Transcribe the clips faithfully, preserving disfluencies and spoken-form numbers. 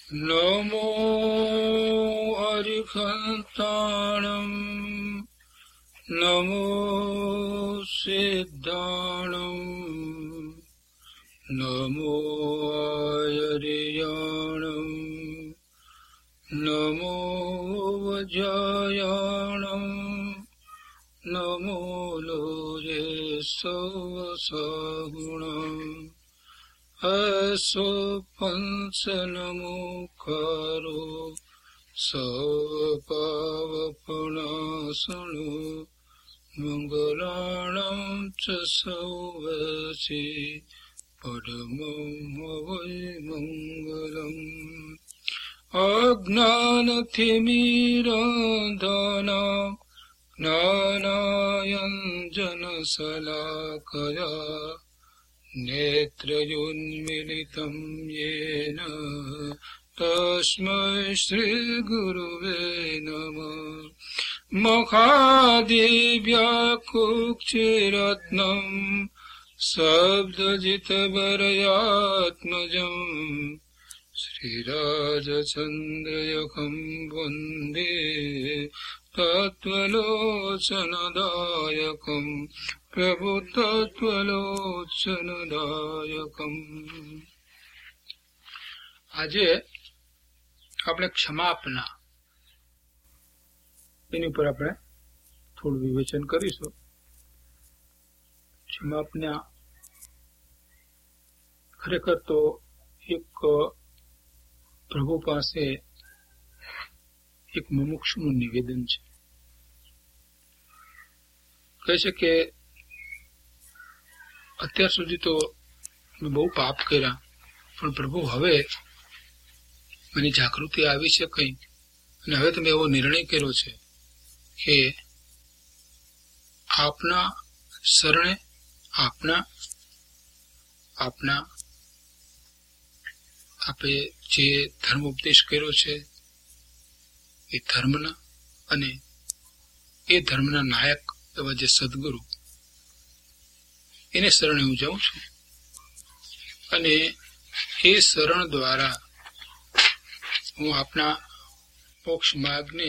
નમો અરિહંતાણમ નમો સિદ્ધાણમ નમો આયર્યાણમ નમો વજ્રયાણમ નમો લોરે સવસગુણમ અસો પંચનમુખરો સવપાવપણાસણો મંગલાણં ચ સૌવસી પરમં વૈ મંગલમ. અજ્ઞાનતિમિરાંધનાં જ્ઞાનાંજનશલાકયા નેત્રયોન્મિલિतं યેન તસ્મૈ શ્રીગુરવે નમઃ. મહાદેવ્યાકુક્ષિરત્નં શબ્દજિતવરયાત્મજં શ્રીરાજચંદ્રયખં વંદે તત્વલોચનદાયકં પ્રભુ તત્વલોચનદાયકમ. આજે આપણે ક્ષમાપના એની ઉપર આપણે થોડું વિવેચન કરીશું. ક્ષમાપના ખરેખર તો એક પ્રભુ પાસે એક મુમુક્ષુનું નિવેદન છે. કહે છે કે અત્યાર સુધી તો મેં બહુ પાપ કર્યા, પણ પ્રભુ હવે મને જાગૃતિ આવી છે કઈ, અને હવે તમે એવો નિર્ણય કર્યો છે કે આપના શરણે આપના આપના આપે જે ધર્મ ઉપદેશ કર્યો છે એ ધર્મના અને એ ધર્મના નાયક એવા જે સદગુરુ એને શરણે હું જાઉં છું, અને એ શરણ દ્વારા હું આપના મોક્ષ માર્ગને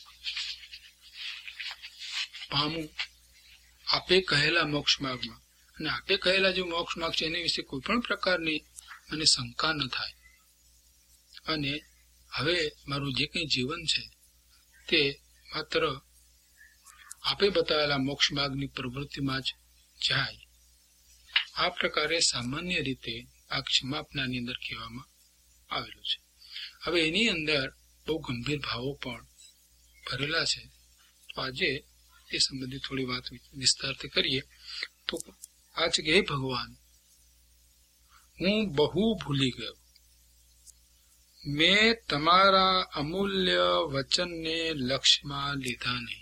પામું. આપે કહેલા મોક્ષ માર્ગમાં, અને આપે કહેલા જે મોક્ષ માર્ગ છે એના વિશે કોઈ પણ પ્રકારની મને શંકા ન થાય, અને હવે મારું જે કંઈ જીવન છે તે માત્ર આપે બતાવેલા મોક્ષ માર્ગની પ્રવૃત્તિમાં જ જાય. આ પ્રકારે સામાન્ય રીતે આ ક્ષમાપનાની અંદર કહેવામાં આવેલું છે. હવે એની અંદર બહુ ગંભીર ભાવો પણ ભરેલા છે. તો આજે એ સંબંધી થોડી વાત વિસ્તારથી કરીએ. તો આ છે કે હે ભગવાન, હું બહુ ભૂલી ગયો. મેં તમારા અમૂલ્ય વચનને લક્ષ્યમાં લીધા નહીં.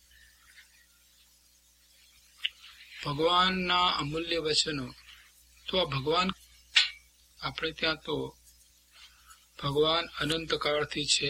ભગવાનના અમૂલ્ય વચનો, તો આ ભગવાન આપણે ત્યાં તો ભગવાન અનંત કાળથી છે,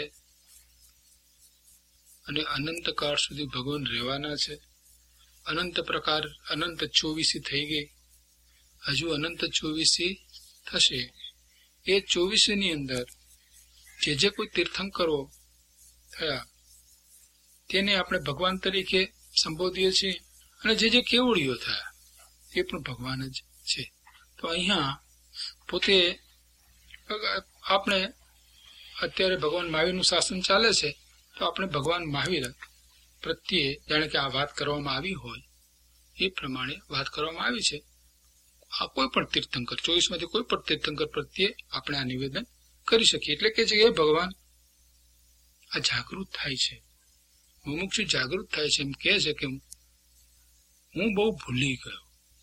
અને અનંત કાળ સુધી ભગવાન રહેવાના છે. અનંત પ્રકાર અનંત ચોવીસી થઈ ગઈ, હજુ અનંત ચોવીસી થશે. એ ચોવીસી ની અંદર જે જે કોઈ તીર્થંકરો થયા તેને આપણે ભગવાન તરીકે સંબોધીએ છીએ, અને જે જે કેવડીઓ થયા એ પણ ભગવાન જ છે. તો અહીંયા પોતે આપણે અત્યારે ભગવાન મહાવીરનું શાસન ચાલે છે, તો આપણે ભગવાન મહાવીર પ્રત્યે જાણે કે આ વાત કરવામાં આવી હોય એ પ્રમાણે વાત કરવામાં આવી છે. આ કોઈ પણ તીર્થંકર, ચોવીસ માંથી કોઈ પણ તીર્થંકર પ્રત્યે આપણે આ નિવેદન કરી શકીએ. એટલે કે છે એ ભગવાન આ જાગૃત થાય છે, મુમુક્ષુ જાગૃત થાય છે, એમ કહે છે કે હું બહુ ભૂલી ગયો,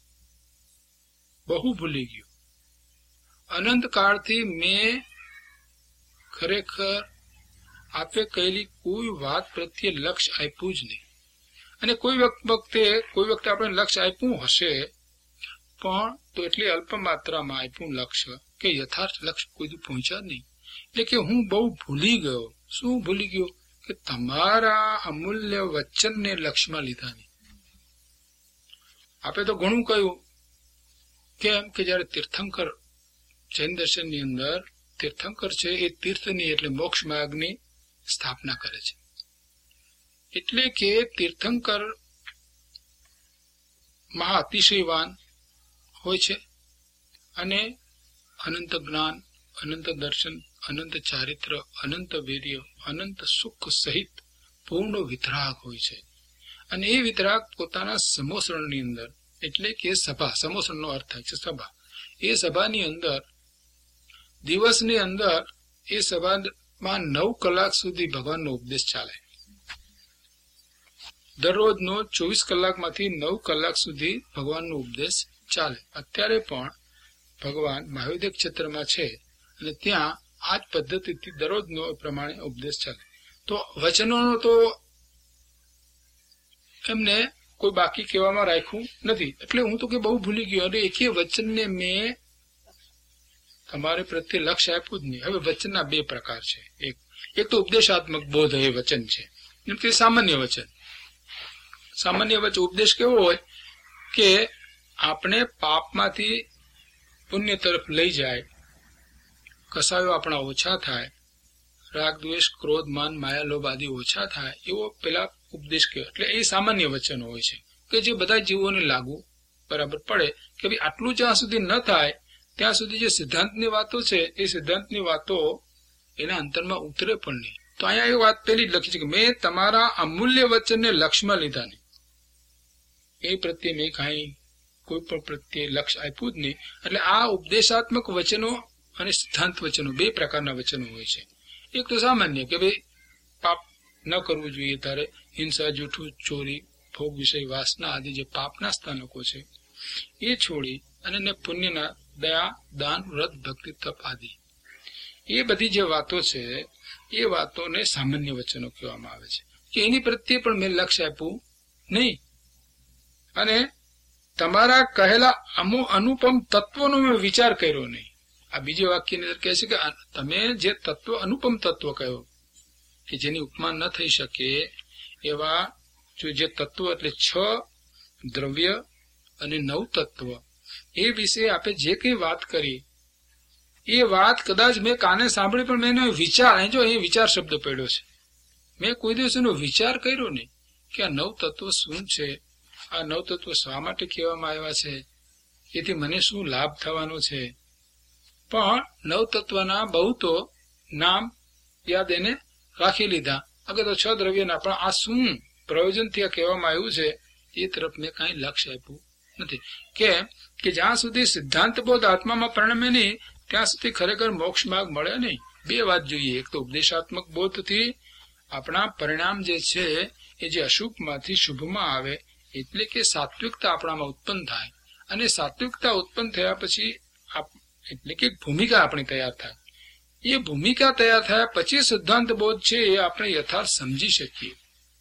બહુ ભૂલી ગયો. અનંત કાળથી મેં ખરેખર આપે કહેલી કોઈ વાત પ્રત્યે લક્ષ્ય આપ્યું જ નહીં. અને કોઈ વખતે કોઈ વખતે આપણે લક્ષ્ય આપ્યું હશે, પણ તો એટલી અલ્પ માત્રામાં આપ્યું લક્ષ્ય કે યથાર્થ લક્ષ્ય કોઈ પહોંચ્યા જ નહીં. એટલે કે હું બહુ ભૂલી ગયો. શું ભૂલી ગયો? કે તમારા અમૂલ્ય વચનને લક્ષ્યમાં લીધા નહીં. આપે તો ઘણું કહ્યું, કેમ કે જયારે તીર્થંકર જૈન દર્શનની અંદર તીર્થંકર છે એ તીર્થની એટલે મોક્ષ માર્ગની સ્થાપના કરે છે. એટલે કે તીર્થંકર મહા અતિશયવાન હોય છે અને અનંત જ્ઞાન, અનંત દર્શન, અનંત ચારિત્ર, અનંત વીર્ય, અનંત સુખ સહિત પૂર્ણ વિતરાગ હોય છે. અને એ વિતરાગ પોતાના સમોસરણની અંદર એટલે કે સભા, સમોસરણનો અર્થ થાય છે સભા, એ સભાની અંદર દિવસની અંદર એ સભામાં નવ કલાક સુધી ભગવાનનો ઉપદેશ ચાલે. દરરોજનો ચોવીસ કલાકમાંથી નવ કલાક સુધી ભગવાનનો ઉપદેશ ચાલે. અત્યારે પણ ભગવાન મહાવિદ્ય ક્ષેત્રમાં છે અને ત્યાં આ જ પદ્ધતિથી દરરોજનો પ્રમાણે ઉપદેશ ચાલે. તો વચનોનો તો એમને કોઈ બાકી કહેવામાં રાખ્યું નથી. એટલે હું તો કે બહુ ભૂલી ગયો અને એકે વચનને મેં તમારે પ્રત્યે લક્ષ્ય આપ્યું જ નહીં. હવે વચનના બે પ્રકાર છે. એક એક તો ઉપદેશાત્મક બોધ એ વચન છે, એમ કે સામાન્ય વચન. સામાન્ય વચન ઉપદેશ કેવો હોય કે આપણે પાપમાંથી પુણ્ય તરફ લઈ જાય, કસાયો આપણા ઓછા થાય, રાગ દ્વેષ ક્રોધ માન માયા લોભ આદિ ઓછા થાય, એવો પેલા ઉપદેશ કહેવાય. એટલે એ સામાન્ય વચનો હોય છે કે જે બધા જીવોને લાગુ બરાબર પડે કે ભાઈ આટલું જ્યાં સુધી ન થાય ત્યાં સુધી જે સિદ્ધાંતની વાતો છે એ સિદ્ધાંતની વાતો એના અંતરમાં ઉતરે પણ નહીં. તો અહીંયા એ વાત પેલી જ લખી છે કે મેં તમારા અમૂલ્ય વચનને લક્ષ્યમાં લીધા નહીં. એ પ્રત્યે મેં કાંઈ કોઈ પણ પ્રત્યે લક્ષ્ય આપ્યું જ નહીં. એટલે આ ઉપદેશાત્મક વચનો અને સિદ્ધાંત વચનો બે પ્રકારના વચનો હોય છે. એક તો સામાન્ય કે ભાઈ પાપ ન કરવું જોઈએ, તારે હિંસા, જૂઠું, ચોરી, ભોગ વિષય, વાસના આદિ જે પાપના સ્થાનકો છે એ છોડી અને પુણ્યના દયા, દાન, વ્રત, ભક્તિ, તપ આદિ એ બધી જે વાતો છે એ વાતોને સામાન્ય વચનો કહેવામાં આવે છે કે એની પ્રત્યે પણ મેં લક્ષ્ય આપ્યું નહીં. અને તમારા કહેલા અમુ અનુપમ તત્વનો મેં વિચાર કર્યો નહીં. આ બીજે વાક્યની અંદર કહે છે કે તમે જે તત્વ અનુપમ તત્વ કહ્યો કે જેની ઉપમા ન થઈ શકે એવા જે તત્વ એટલે છ દ્રવ્ય અને નવ તત્વ એ વિશે આપણે જે કઈ વાત કરી એ વાત કદાચ મેં કાને સાંભળી પણ મેં એનો વિચાર, જો અહીં વિચાર શબ્દ પડ્યો છે, મેં કોઈ દિવસ એનો વિચાર કર્યો નહીં કે આ નવ તત્વ શું છે, આ નવ તત્વ શા માટે કહેવામાં આવ્યા છે, એથી મને શું લાભ થવાનો છે. પણ નવ તત્વના બહુ તો નામ યાદ એને રાખી લીધા. અગર તો છ દ્રવ્યના પણ આ શું પ્રયોજનથી આ કહેવામાં આવ્યું છે એ તરફ મેં કાંઈ લક્ષ્ય આપ્યું નથી. કેમ કે જ્યાં સુધી સિદ્ધાંત બોધ આત્મામાં પરિણમે નહીં ત્યાં સુધી ખરેખર મોક્ષ માર્ગ મળે નહીં. બે વાત જોઈએ. એક તો ઉપદેશાત્મક બોધથી આપણા પરિણામ જે છે એ જે અશુભમાંથી શુભમાં આવે એટલે કે સાત્વિકતા આપણામાં ઉત્પન્ન થાય. અને સાત્વિકતા ઉત્પન્ન થયા પછી એટલે કે ભૂમિકા આપણી તૈયાર થાય. એ ભૂમિકા તૈયાર થયા પછી સિદ્ધાંત બોધ છે એ આપણે યથાર્થ સમજી શકીએ.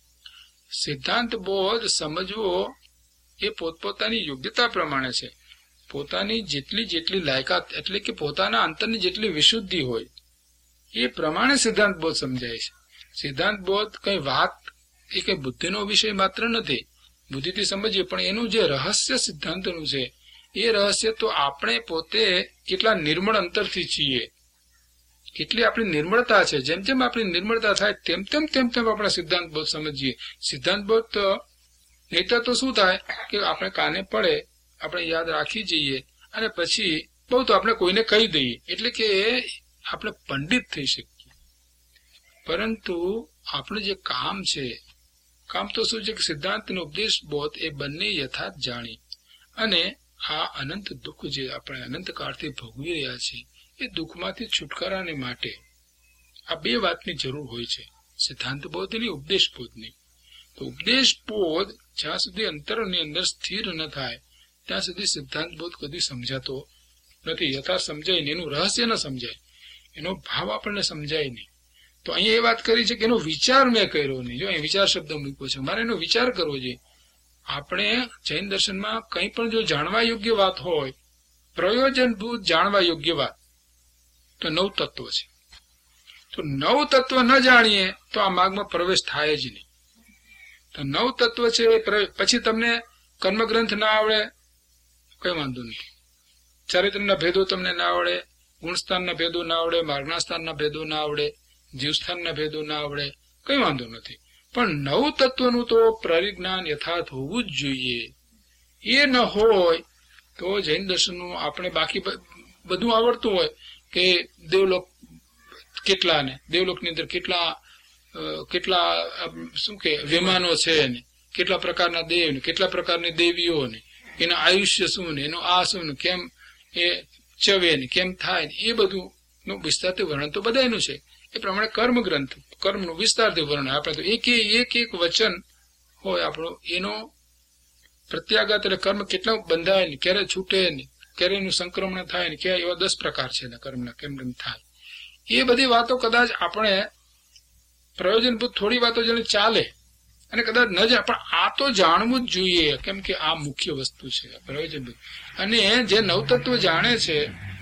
સિદ્ધાંત બોધ સમજવો એ પોતપોતાની યોગ્યતા પ્રમાણે છે. પોતાની જેટલી જેટલી લાયકાત એટલે કે પોતાના અંતરની જેટલી વિશુદ્ધિ હોય એ પ્રમાણે સિદ્ધાંત બોધ સમજાય છે. સિદ્ધાંત બોધ કઈ વાત એ કઈ બુદ્ધિનો વિષય માત્ર નથી, બુદ્ધિથી સમજીએ, પણ એનું જે રહસ્ય સિદ્ધાંતનું છે એ રહસ્ય તો આપણે પોતે કેટલા નિર્મળ અંતરથી છીએ, કેટલી આપણી નિર્મળતા છે. જેમ જેમ આપણી નિર્મળતા થાય તેમ તેમ તેમ તેમ આપણે સિદ્ધાંત બોધ સમજીએ. સિદ્ધાંત બોધ તો નહીતર તો શું થાય કે આપણે કાને પડે આપણે યાદ રાખી જઈએ અને પછી બહુ તો આપણે કોઈને કહી દઈએ એટલે કે આપણે પંડિત થઈ શકીએ. પરંતુ આપણું જે કામ છે, કામ તો શું છે કે સિદ્ધાંતનો ઉપદેશ બોધ એ બંને યથાર્થ જાણી અને આ અનંત દુઃખ જે આપણે અનંત કાળથી ભોગવી રહ્યા છીએ એ દુઃખમાંથી છુટકારાને માટે આ બે વાતની જરૂર હોય છે, સિદ્ધાંત બોધની, ઉપદેશ બોધની. તો ઉપદેશ બોધ જ્યાં સુધી અંતરની અંદર સ્થિર ન થાય ત્યાં સુધી સિદ્ધાંત બોધ કદી સમજાતો નથી. યથાર્થ સમજાય નહીં, એનું રહસ્ય ન સમજાય, એનો ભાવ આપણને સમજાય નહીં. તો અહીંયા એ વાત કરી છે કે એનો વિચાર મેં કર્યો નહીં. જો અહીં વિચાર શબ્દ મૂક્યો છે, મારે એનો વિચાર કરવો જોઈએ. આપણે જૈન દર્શનમાં કંઈ પણ જો જાણવા યોગ્ય વાત હોય, પ્રયોજનભૂત જાણવા યોગ્ય વાત, તો નવ તત્વ છે. તો નવ તત્વ ન જાણીએ તો આ માર્ગમાં પ્રવેશ થાય જ નહીં. તો નવ તત્વ છે પછી તમને કર્મગ્રંથ ના આવડે કઈ વાંધો નથી, ચારિત્રના ભેદો તમને ના આવડે, ગુણસ્થાનના ભેદો ના આવડે, માર્ગના સ્થાનના ભેદો ના આવડે, જીવસ્થાનના ભેદો ના આવડે, કઈ વાંધો નથી. પણ નવ તત્વનું તો પરિજ્ઞાન યથાર્થ હોવું જ જોઈએ. એ ન હોય તો જૈન દર્શનનું આપણે બાકી બધું આવડતું હોય કે દેવલોક કેટલા ને દેવલોકની અંદર કેટલા કેટલા શું કે વિમાનો છે ને કેટલા પ્રકારના દેવ ને કેટલા પ્રકારની દેવીઓ ને એના આયુષ્ય શું ને એનું આ શું ને કેમ એ ચવે ને કેમ થાય ને એ બધું નું વિસ્તારથી વર્ણન તો બધાનું છે. એ પ્રમાણે કર્મ ગ્રંથ કર્મનું વિસ્તારથી વર્ણન. આપણે તો એક એક એક વચન હોય આપણો એનો પ્રત્યાઘાત એટલે કર્મ કેટલા બંધાય ને ક્યારે છૂટે ને ક્યારે એનું સંક્રમણ થાય ને ક્યારે એવા દસ પ્રકાર છે કર્મના કેમ કેમ થાય. એ બધી વાતો કદાચ આપણે પ્રયોજનભૂત થોડી વાતો જેને ચાલે અને કદાચ ન જાય પણ આ તો જાણવું જ જોઈએ કેમ કે આ મુખ્ય વસ્તુ છે પ્રયોજનભૂત. અને જે નવતત્વ જાણે છે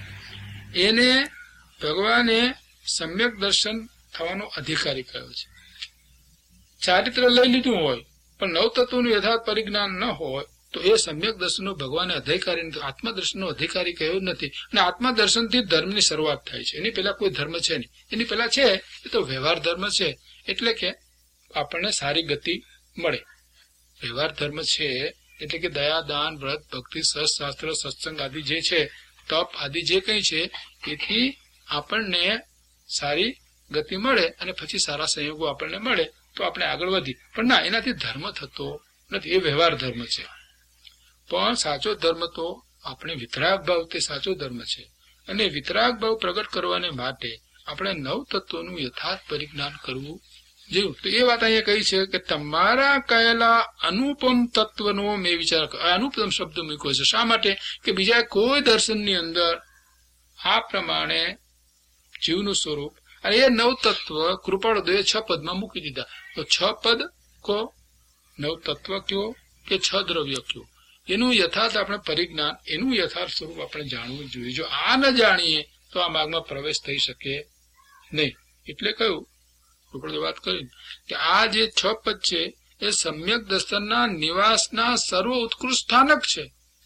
એને ભગવાને સમ્યક દર્શન થવાનો અધિકારી કહ્યો છે. ચારિત્ર લઈ લીધું હોય પણ નવતત્વનું યથાર્થ પરિજ્ઞાન ન હોય તો એ સમ્યક દર્શનનો ભગવાને અધિકારી નથી, આત્મદર્શનનો અધિકારી કહ્યો નથી. અને આત્મદર્શનથી ધર્મની શરૂઆત થાય છે. એની પહેલા કોઈ ધર્મ છે નહીં. એની પહેલા છે એ તો વ્યવહાર ધર્મ છે, એટલે કે આપણને સારી ગતિ મળે. વ્યવહાર ધર્મ છે એટલે કે દયા, દાન, વ્રત, ભક્તિ, સત્શાસ્ત્ર, સત્સંગ આદિ જે છે, તપ આદિ જે કંઈ છે એથી આપણને સારી ગતિ મળે અને પછી સારા સંયોગો આપણને મળે તો આપણે આગળ વધી. પણ ના, એનાથી ધર્મ થતો નથી. એ વ્યવહાર ધર્મ છે. પણ સાચો ધર્મ તો આપણે વિતરાગ ભાવ તે સાચો ધર્મ છે. અને વિતરાગ ભાવ પ્રગટ કરવાને માટે આપણે નવ તત્વોનું યથાર્થ પરિજ્ઞાન કરવું જેવું. તો એ વાત અહીંયા કહી છે કે તમારા કહેલા અનુપમ તત્વનો મેં વિચાર. અનુપમ શબ્દ મૂક્યો છે શા માટે? કે બીજા કોઈ દર્શનની અંદર આ પ્રમાણે જીવનું સ્વરૂપ અને એ નવ તત્વ કૃપાળુદેવે છ પદમાં મૂકી દીધા. તો છ પદ કો નવ તત્વ કયો કે છ દ્રવ્ય કયો, એનું યથાર્થ આપણે પરિજ્ઞાન, એનું યથાર્થ સ્વરૂપ આપણે જાણવું જોઈએ. જો આ ન જાણીએ તો આ માર્ગમાં પ્રવેશ થઈ શકે નહીં. એટલે કહ્યું કૃપાળુદેવે વાત કરી કે આ જે છ પદ છે એ સમ્યક દર્શનના નિવાસના સર્વ ઉત્કૃષ્ટ સ્થાનક છે.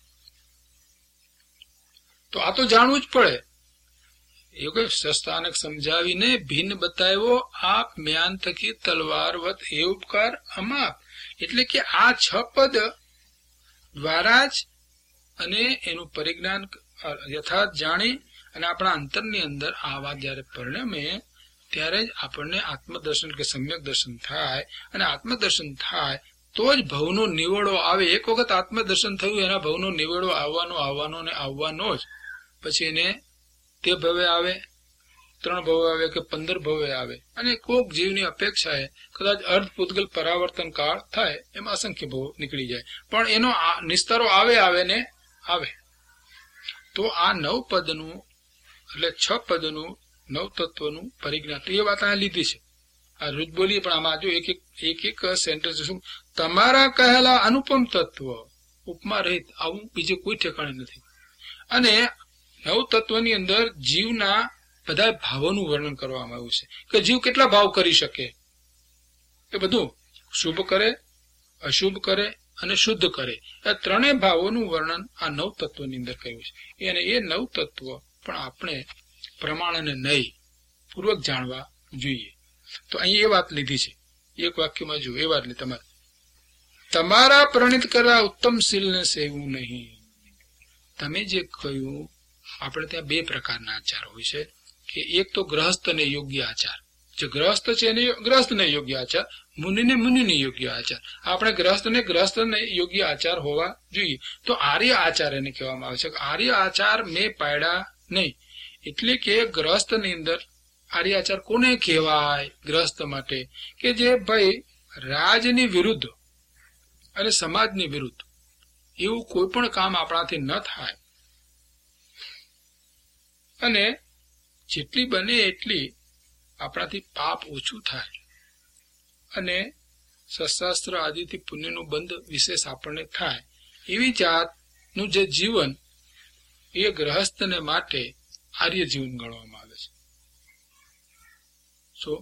તો આ તો જાણવું જ પડે. એવું કે સ્થાનક સમજાવીને ભિન્ન બતાવ્યો આપ મ્યાન થકી તલવારવત એ ઉપકાર અમાપ. એટલે કે આ છ પદ દ્વારા જ અને એનું પરિજ્ઞાન યથાર્થ જાણી અને આપણા અંતરની અંદર આ વાત જયારે પરિણમે ત્યારે જ આપણને આત્મદર્શન કે સમ્યક દર્શન થાય. અને આત્મદર્શન થાય તો જ ભવનો નિવેડો આવે. એક વખત આત્મદર્શન થયું એના ભવનો નિવેડો આવવાનો આવવાનો ને આવવાનો જ. પછી એને તે ભવે આવે, ત્રણ ભવે આવે કે પંદર ભવે આવે. અને કોક જીવની અપેક્ષાએ કદાચ અર્ધ પૂતગલ પરાવર્તન કાળ થાય એમાં અસંખ્ય ભવ નીકળી જાય. પણ એનો નિસ્તારો આવે આવે ને આવે. તો આ નવ પદનું એટલે છ પદનું નવ તત્વનું પરિજ્ઞાન એ વાત અહીંયા લીધી છે. આ રોજ બોલીએ પણ આમાં જો એક એક એક સેન્ટેન્સ શું તમારા કહેલા અનુપમ તત્વ ઉપમા રહિત આવું બીજે કોઈ ઠેકાણે નથી. અને નવ તત્વની અંદર જીવના બધા ભાવોનું વર્ણન કરવામાં આવ્યું છે કે જીવ કેટલા ભાવ કરી શકે. એ બધું શુભ કરે, અશુભ કરે અને શુદ્ધ કરે. આ ત્રણેય ભાવોનું વર્ણન આ નવ તત્વની અંદર કર્યું છે. અને એ નવ તત્વ પણ આપણે પ્રમાણ અને નય પૂર્વક જાણવા જોઈએ. તો અહીં એ વાત લીધી છે એક વાક્યમાં. જો એ વાત તમારે તમારા પ્રણિત કરા ઉત્તમ શીલને સેવું નહીં. તમે જે કહ્યું આપણે ત્યાં બે પ્રકારના આચાર હોય છે કે એક તો ગ્રહસ્થ ને યોગ્ય આચાર. જે ગ્રહસ્થ છે એને ગ્રહસ્થ ને યોગ્ય આચાર, મુનિને મુનિને યોગ્ય આચાર. આપણે ગ્રહસ્થ ને ગ્રહસ્થ ને યોગ્ય આચાર હોવા જોઈએ. તો આર્ય આચાર એને કહેવામાં આવે છે. આર્ય આચાર મેં પાડ્યા નહીં. એટલે કે ગ્રહસ્થ ની અંદર આર્ય આચાર કોને કહેવાય? ગ્રહસ્થ માટે કે જે ભાઈ રાજની વિરુદ્ધ અને સમાજની વિરુદ્ધ એવું કોઈ પણ કામ આપણાથી ન થાય અને જેટલી બને એટલી આપણાથી પાપ ઓછું થાય અને સત્શાસ્ત્ર આદિથી પુણ્યનું બંધ વિશેષ આપણને થાય એવી જાતનું જે જીવન એ ગ્રહસ્થને માટે આર્ય જીવન ગણવામાં આવે છે. સો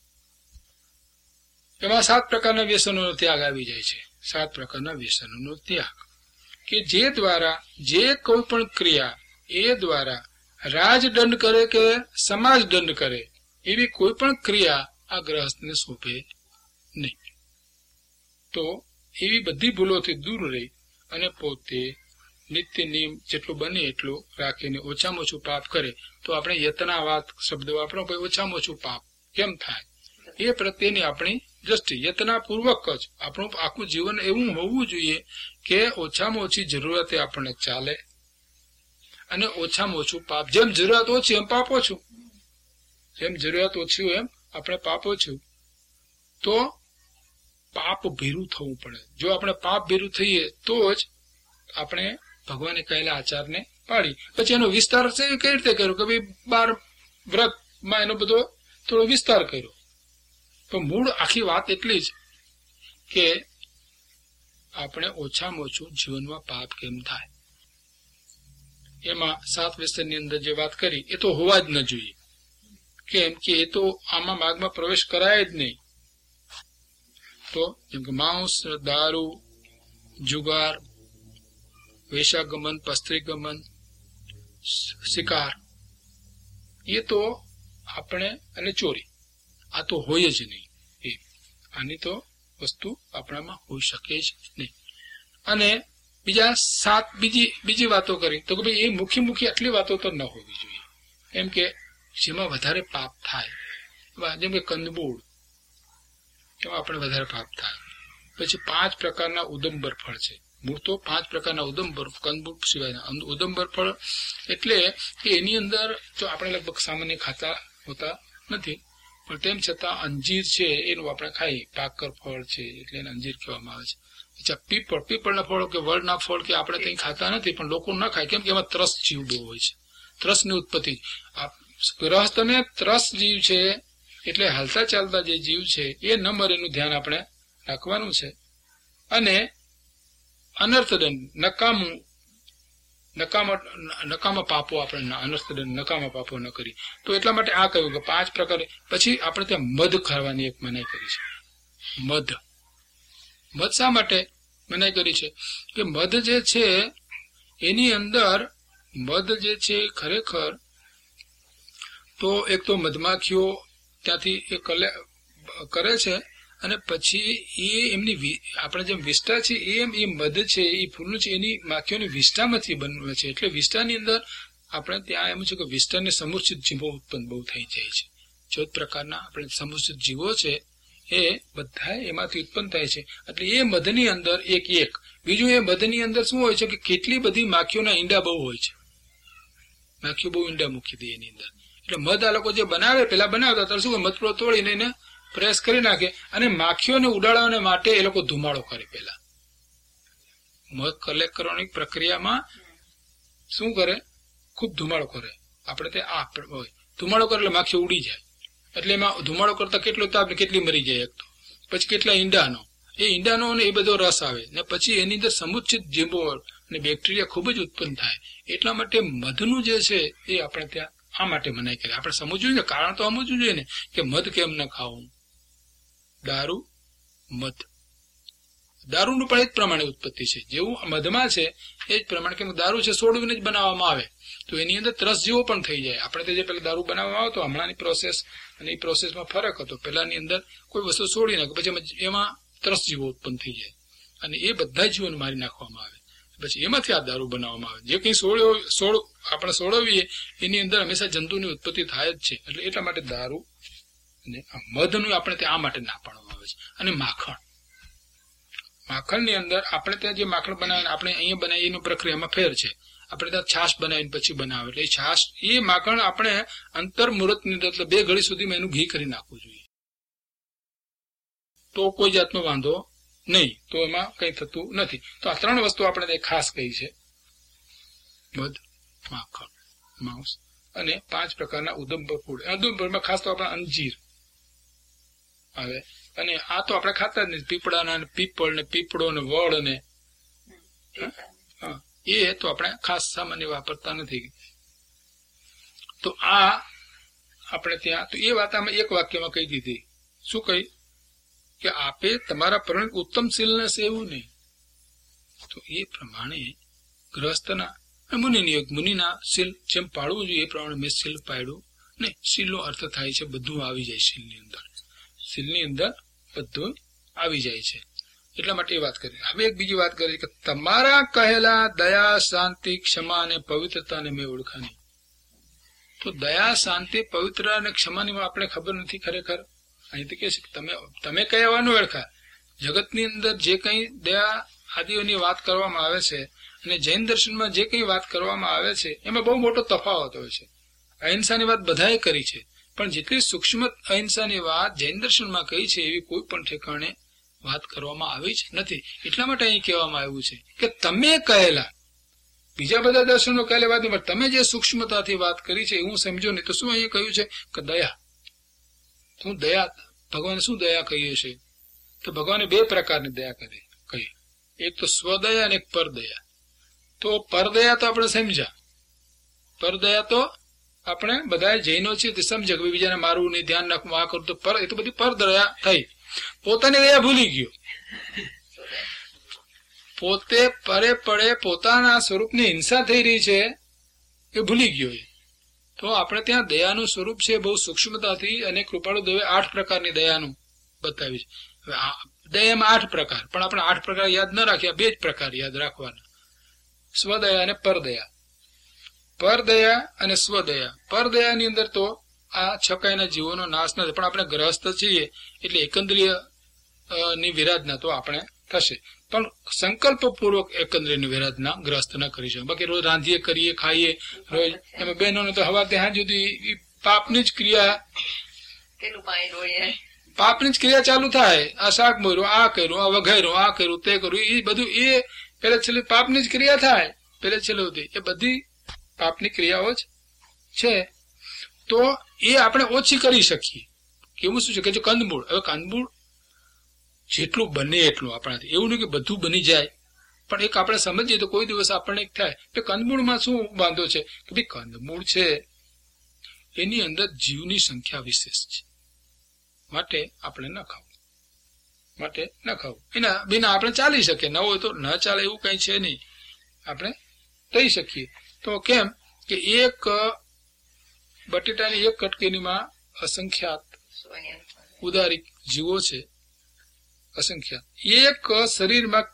એમાં સાત પ્રકારના વ્યસનોનો ત્યાગ આવી જાય છે. સાત પ્રકારના વ્યસનોનો ત્યાગ કે જે દ્વારા જે કોઈ પણ ક્રિયા એ દ્વારા રાજદંડ કરે કે સમાજ દંડ કરે એવી કોઈ પણ ક્રિયા આ ગ્રહસ્થને શોભે નહીં. તો એવી બધી ભૂલોથી દૂર રહી અને પોતે નિત્ય નિયમ જેટલું બને એટલું રાખીને ઓછામાં ઓછું પાપ કરે તો આપણે યતનાવાત શબ્દ વાપરો, ભાઈ ઓછામાં ઓછું પાપ કેમ થાય એ પ્રત્યેની આપણી દ્રષ્ટિ યતનાપૂર્વક જ આપણું આખું જીવન એવું હોવું જોઈએ કે ઓછામાં ઓછી જરૂરિયાતે આપણને ચાલે અને ઓછામાં ઓછું પાપ. જેમ જરૂરિયાત ઓછી એમ પાપ ઓછું, જેમ જરૂરિયાત ઓછી એમ આપણે પાપ ઓછું. તો પાપ ભીરું થવું પડે. જો આપણે પાપ ભીરું થઈએ તો જ આપણે ભગવાને કહેલા આચારને પાડી. પછી એનો વિસ્તાર છે કઈ રીતે કર્યો કે ભાઈ બાર વ્રતમાં એનો બધો થોડો વિસ્તાર કર્યો. તો મૂળ આખી વાત એટલી જ કે આપણે ઓછામાં ઓછું જીવનમાં પાપ કેમ થાય. એમાં સાત વ્યસનની અંદર જે વાત કરી એ તો હોવા જ ન જોઈએ. કેમ કે એ તો આમાં માર્ગમાં પ્રવેશ કરાય જ નહીં. તો જેમ કે માંસ, દારૂ, જુગાર, વેશાગમન, પસ્ત્રીગમન, શિકાર, એ તો આપણે અને ચોરી આ તો હોય જ નહીં. એ આની તો વસ્તુ આપણામાં હોઈ શકે જ નહીં. અને બીજા સાત બીજી બીજી વાતો કરી તો કે ભાઈ એ મુખી મુખી આટલી વાતો તો ન હોવી જોઈએ. એમ કે જેમાં વધારે પાપ થાય, જેમ કે કંદમૂળ, એમાં આપણે વધારે પાપ થાય. પછી પાંચ પ્રકારના ઉદંબર ફળ છે. મૂળ તો પાંચ પ્રકારના ઉદંબર, કંદમૂળ સિવાયના ઉદંબર ફળ એટલે કે એની અંદર જો આપણે લગભગ સામાન્ય ખાતા હોતા નથી, પણ તેમ છતાં અંજીર છે એનું આપણે ખાઈએ. પાકર ફળ છે એટલે એને અંજીર કહેવામાં આવે છે. અચ્છા, પીપળ, પીપળના ફળો કે વડના ફળ કે આપણે કંઈ ખાતા નથી, પણ લોકો ન ખાય કેમ કે એમાં ત્રસ જીવ બહુ હોય છે. ત્રસની ઉત્પત્તિ ગ્રહસ્થને ત્રસ જીવ છે એટલે હાલતા ચાલતા જે જીવ છે એ ન મરે એનું ધ્યાન આપણે રાખવાનું છે. અને અનર્થદંડ, નકામું નકામા નકામા પાપો આપણે અનર્થદંડ નકામા પાપો ન કરી. તો એટલા માટે આ કહ્યું કે પાંચ પ્રકાર. પછી આપણે ત્યાં મધ ખાવાની એક મનાઈ કરી છે. મધ મધ શા માટે મનાઈ કરી છે કે મધ જે છે એની અંદર મધ જે છે ખરેખર તો એક તો મધમાખીઓ ત્યાંથી એ કરે છે અને પછી એ એમની આપણે જેમ વિષ્ટા છે એમ એ મધ છે એ ફૂલનું છે એની માખીઓની વિષ્ટામાંથી બનવે છે. એટલે વિષ્ટાની અંદર આપણે ત્યાં એમ છે કે વિષ્ટાને સમુચિત જીવો ઉત્પન્ન બહુ થઈ જાય છે. ચૌદ પ્રકારના આપણે સમુચિત જીવો છે એ બધા એમાંથી ઉત્પન્ન થાય છે. એટલે એ મધની અંદર એક એક બીજું એ મધની અંદર શું હોય છે કે કેટલી બધી માખીઓના ઈંડા બહુ હોય છે. માખીઓ બહુ ઈંડા મૂકી દે એની અંદર. એટલે મધ આ લોકો જે બનાવે પેલા બનાવતા ત્યારે શું મધપુરો તોડીને એને પ્રેસ કરી નાખે અને માખીઓને ઉડાડવા માટે એ લોકો ધુમાડો કરે. પેલા મધ કલેક્ટ કરવાની પ્રક્રિયામાં શું કરે, ખૂબ ધુમાડો કરે. આપણે તે આ હોય ધુમાડો કરે એટલે માખીઓ ઉડી જાય. એટલે એમાં ધુમાડો કરતા કેટલો તાપ ને કેટલી મરી જાય. એક તો પછી કેટલા ઈંડાનો એ ઈંડાનો ને એ બધો રસ આવે ને પછી એની અંદર સમુચિત જીવો અને બેક્ટેરિયા ખૂબ જ ઉત્પન્ન થાય. એટલા માટે મધનું જે છે એ આપણે ત્યાં આ માટે મનાઈ કરે. આપણે સમજવું જોઈએ, કારણ તો સમજવું જોઈએ ને કે મધ કેમ ન ખાવું. દારૂ, મધ, દારૂનું પણ એ જ પ્રમાણે ઉત્પત્તિ છે. જેવું મધમાં છે એ જ પ્રમાણે કે દારૂ છે સોડવીને જ બનાવવામાં આવે તો એની અંદર ત્રસ જેવો પણ થઈ જાય. આપણે તો જે પેલા દારૂ બનાવવામાં આવતો હમણાંની પ્રોસેસ અને એ પ્રોસેસમાં ફરક હતો. પેલાની અંદર કોઈ વસ્તુ છોડી નાખે પછી એમાં ત્રસ જીવો ઉત્પન્ન થઈ જાય અને એ બધા જીવોને મારી નાખવામાં આવે. પછી એમાંથી આ દારૂ બનાવવામાં આવે. જે કંઈ સોળ્યો સોળ આપણે સોળવીએ એની અંદર હંમેશા જંતુની ઉત્પત્તિ થાય જ છે. એટલે એટલા માટે દારૂ અને મધનું આપણે ત્યાં આ માટે ના પાડવામાં આવે છે. અને માખણ, માખણની અંદર આપણે ત્યાં જે માખણ બનાવીને આપણે અહીંયા બનાવીએ એની પ્રક્રિયામાં ફેર છે. આપણે ત્યાં છાશ બનાવીને પછી બનાવે એટલે એ છાશ એ માખણ આપણે અંતર મુહૂર્તની અંદર બે ઘડી સુધીમાં એનું ઘી કરી નાખવું જોઈએ તો કોઈ જાતનો વાંધો નહીં. તો એમાં કંઈ થતું નથી. તો આ ત્રણ વસ્તુ આપણે ત્યાં ખાસ કહી છે, મધ, માખણ, માંસ અને પાંચ પ્રકારના ઉદંબર ફૂડ. ઉદંબરમાં ખાસ તો આપણે અંજીર આવે અને આ તો આપણે ખાતા જ નહીં. પીપળાના પીપળ ને પીપળો ને વડ ને એ તો આપણે ખાસ સામાન્ય વાપરતા નથી. તો આ આપણે ત્યાં તો એ વાત આમાં એક વાક્યમાં કહી દીધી. શું કહી કે આપે તમારા પરણે ઉત્તમ શીલને સેવું નહીં. તો એ પ્રમાણે ગ્રહસ્થના મુનિની યોગ, મુનિના શીલ જેમ પાળવું જોઈએ એ પ્રમાણે મેં શીલ પાડ્યું ને. શીલનો અર્થ થાય છે બધું આવી જાય શીલની અંદર, શીલની અંદર બધું આવી જાય છે. એટલા માટે એ વાત કરી. હવે એક બીજી વાત કરી કે તમારા કહેલા દયા, શાંતિ, ક્ષમા અને પવિત્રતાને મેં ઓળખાની. તો દયા, શાંતિ, પવિત્ર અને ક્ષમાની આપણે ખબર નથી ખરેખર. અહીંથી કહે છે કે તમે તમે કહેવાનું ઓળખા. જગતની અંદર જે કંઈ દયા આદિઓની વાત કરવામાં આવે છે અને જૈન દર્શનમાં જે કંઈ વાત કરવામાં આવે છે એમાં બહુ મોટો તફાવત હોય છે. અહિંસાની વાત બધાએ કરી છે, પણ જેટલી સૂક્ષ્મ અહિંસાની વાત જૈન દર્શનમાં કહી છે એવી કોઈ પણ ઠેકાણે વાત કરવામાં આવી જ નથી. એટલા માટે અહીં કહેવામાં આવ્યું છે કે તમે કહેલા, બીજા બધા દર્શનો કહેલા વાત નહીં, તમે જે સૂક્ષ્મતાથી વાત કરી છે એવું સમજો નહીં. તો શું અહીંયા કહ્યું છે કે દયા. શું દયા? ભગવાને શું દયા કહીએ છે? તો ભગવાને બે પ્રકારની દયા કરી કહી. એક તો સ્વદયા અને એક પરદયા. તો પરદયા તો આપણે સમજ્યા, પરદયા તો આપણે બધા જૈનો છીએ તે સમજે કે બીજાને મારવું નહીં, ધ્યાન રાખવું, આ કરું તો પર, એ તો બધી પરદયા થઈ. પોતાની દયા ભૂલી ગયો, પોતે પરે પડે પોતાના સ્વરૂપની હિંસા થઈ રહી છે એ ભૂલી ગયો. તો આપણે ત્યાં દયાનું સ્વરૂપ છે બહુ સૂક્ષ્મતાથી, અને કૃપાળુ દેવે આઠ પ્રકારની દયાનું બતાવ્યું છે. દયામાં આઠ પ્રકાર, પણ આપણે આઠ પ્રકાર યાદ ન રાખ્યા, બે જ પ્રકાર યાદ રાખવાના, સ્વદયા અને પરદયા. પરદયા અને સ્વદયા. પરદયાની અંદર તો આ છકાઈના જીવોનો નાશ નથી, પણ આપણે ગ્રહસ્થ છીએ એટલે એકંદ્રિય ની વિરાધના તો આપણે થશે, પણ સંકલ્પપૂર્વક એકંદ્રિયની વિરાધના ગ્રસ્ત ન કરી શકે. બાકી રોજ રાંધીએ, કરીએ, ખાઈએ રોજ, એમાં બહેનોને તો હવા ત્યાં સુધી પાપની જ ક્રિયા, પાપની જ ક્રિયા ચાલુ થાય. આ શાક મોર્યું, આ કર્યું, આ વઘાર્યું, આ કર્યું, તે કર્યું, એ બધું એ પેલે છેલ્લે પાપની જ ક્રિયા થાય. પેલે છેલ્લે સુધી એ બધી પાપની ક્રિયાઓ જ છે. તો એ આપણે ઓછી કરી શકીએ. કેવું શું છે કે જો કંદમૂળ, હવે કંદમૂળ જેટલું બને એટલું આપણાથી, એવું નહીં કે બધું બની જાય, પણ એક આપણે સમજીએ તો કોઈ દિવસ આપણને એક થાય કે કંદમૂળમાં શું વાંધો છે કે ભાઈ કંદમૂળ છે એની અંદર જીવની સંખ્યા વિશેષ છે, માટે આપણે ન ખાવું, માટે ન ખાવું. એના બિના આપણે ચાલી શકીએ, ન હોય તો ન ચાલે એવું કઈ છે નહીં, આપણે થઈ શકીએ. તો કેમ કે એક બટેટાની એક કટકીનીમાં અસંખ્યાત ઉદારિક જીવો છે, અસંખ્યાત. એક શરીરમાં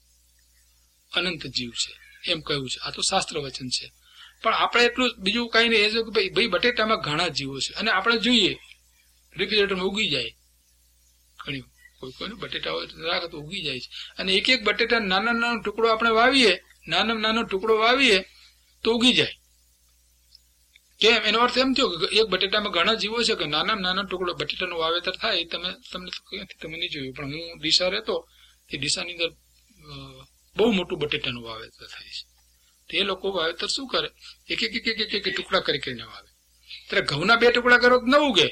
અનંત જીવ છે એમ કહ્યું છે. આ તો શાસ્ત્ર વચન છે, પણ આપણે એટલું બીજું કઈ નહીં. એ કે ભાઈ ભાઈ બટેટામાં ઘણા જીવો છે, અને આપણે જોઈએ રેફ્રિજરેટરમાં ઉગી જાય ઘણી, કોઈ કોઈ બટેટા હોય રાખે તો ઉગી જાય છે. અને એક એક બટેટા નાના નાનો ટુકડો આપણે વાવીએ, નાનો નાનો ટુકડો વાવીએ તો ઉગી જાય. કેમ? એનો અર્થ એમ થયો કે એક બટેટામાં ઘણા જીવો છે કે નાના નાના ટુકડો બટેટાનું વાવેતર થાય. તમે તમને તમે નહીં જોયું, પણ હું ડીસા રહેતો, એ ડીસાની અંદર બહુ મોટું બટેટાનું વાવેતર થાય છે. તો એ લોકો વાવેતર શું કરે, એક એક એક એક એક ટુકડા કરી કરીને વાવે. ત્યારે ઘઉંના બે ટુકડા કરો તો ન ઉગે.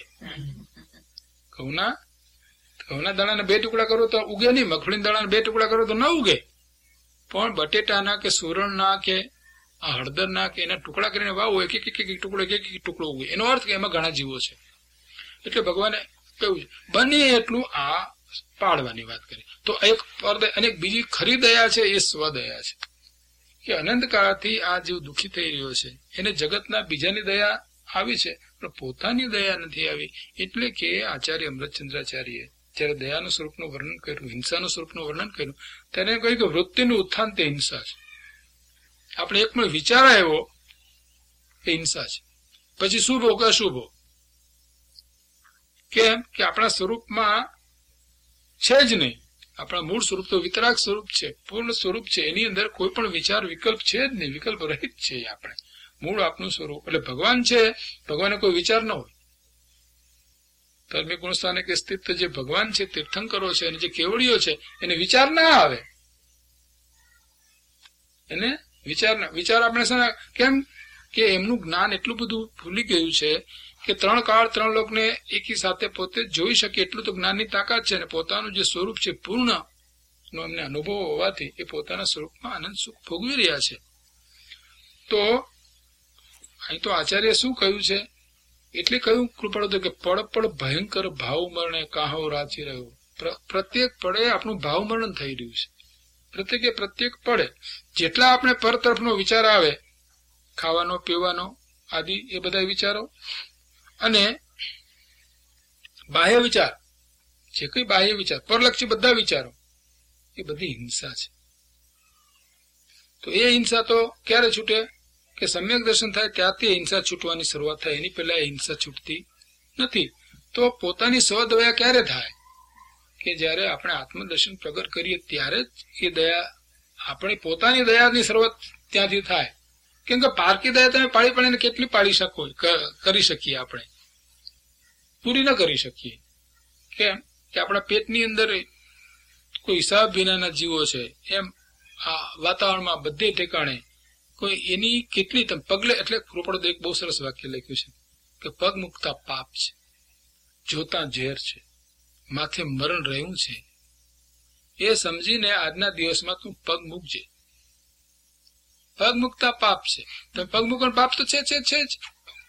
ઘઉંના ઘઉંના દાણાના બે ટુકડા કરો તો ઉગે નહીં, મગફળીના દાણાના બે ટુકડા કરો તો ન ઉગે. પણ બટેટાના કે સુરણના કે આ હળદરના કે એના ટુકડા કરીને વાવો, એક એક એક એક ટુકડો એક એક ટુકડો ઉગે. એનો અર્થ કે એમાં ઘણા જીવો છે. એટલે ભગવાને કહ્યું છે બને એટલું આ પાડવાની વાત કરી. તો એક પરદયા અને બીજી ખરી દયા છે એ સ્વદયા છે, કે અનંત કાળથી આ જીવ દુઃખી થઈ રહ્યો છે, એને જગતના બીજાની દયા આવી છે પણ પોતાની દયા નથી આવી. એટલે કે આચાર્ય અમૃતચંદ્રાચાર્ય જયારે દયાનું સ્વરૂપનું વર્ણન કર્યું, હિંસાનું સ્વરૂપનું વર્ણન કર્યું, ત્યારે કહ્યું કે વૃત્તિનું ઉત્થાન તે હિંસા છે. આપણે એક પણ વિચાર આવ્યો એ હિંસા છે. પછી શુભો કે અશુભો, કેમ કે આપણા સ્વરૂપમાં છે જ નહીં. આપણા મૂળ સ્વરૂપ તો વિતરાગ સ્વરૂપ છે, પૂર્ણ સ્વરૂપ છે. એની અંદર કોઈ પણ વિચાર વિકલ્પ છે જ નહીં, વિકલ્પ રહિત છે આપણે મૂળ આપનું સ્વરૂપ. એટલે ભગવાન છે, ભગવાને કોઈ વિચાર ન હોય. ધર્મિક ગુણસ્થાને કે સ્થિત જે ભગવાન છે, તીર્થંકરો છે અને જે કેવડીઓ છે એને વિચાર ના આવે. એને વિચાર ના વિચાર આપણે શા કેમ કે એમનું જ્ઞાન એટલું બધું ભૂલી ગયું છે કે ત્રણ કાળ ત્રણ લોકને એકી સાથે પોતે જોઈ શકે એટલું તો જ્ઞાનની તાકાત છે. અને પોતાનું જે સ્વરૂપ છે પૂર્ણ નો એમને અનુભવ હોવાથી એ પોતાના સ્વરૂપમાં આનંદ સુખ ભોગવી રહ્યા છે. તો અહીં તો આચાર્ય શું કહ્યું છે, એટલે કહ્યું કૃપાળુ કે પળ પળ ભયંકર ભાવ મરણે કાહો રાચી રહ્યો. પ્રત્યેક પળે આપણું ભાવ મરણ થઈ રહ્યું છે. પ્રત્યેકે પ્રત્યેક પળે જેટલા આપણે પર તરફનો વિચાર આવે ખાવાનો પીવાનો આદિ એ બધા વિચારો, અને બાહ્ય વિચાર, જે કઈ બાહ્ય વિચાર પરલક્ષી બધા વિચારો, એ બધી હિંસા છે. તો એ હિંસા તો ક્યારે છૂટે કે સમ્યક દર્શન થાય ત્યારથી હિંસા છૂટવાની શરૂઆત થાય, એની પહેલા હિંસા છૂટતી નથી. તો પોતાની સ્વદયા ક્યારે થાય કે જયારે આપણે આત્મદર્શન પ્રગટ કરીએ ત્યારે જ એ દયા, આપણી પોતાની દયાની શરૂઆત ત્યાંથી થાય. કેમ કે પારકી દયા તમે પાળી પાડીને કેટલી પાડી શકો, કરી શકીએ આપણે? પૂરી ન કરી શકીએ. કેમ કે આપણા પેટની અંદર કોઈ હિસાબ વિનાના જીવો છે, એમ આ વાતાવરણમાં બધે ઠેકાણે કોઈ એની કેટલી પગલે, એટલે કૃપડો એક બહુ સરસ વાક્ય લખ્યું છે કે પગ મુકતા પાપ છે, જોતા ઝેર છે, માથે મરણ રહ્યું છે. એ સમજીને આજના દિવસમાં તું પગ મૂકજે. પગ મુકતા પાપ છે, તો પગ મૂકવાનું પાપ તો છે છે છે જ.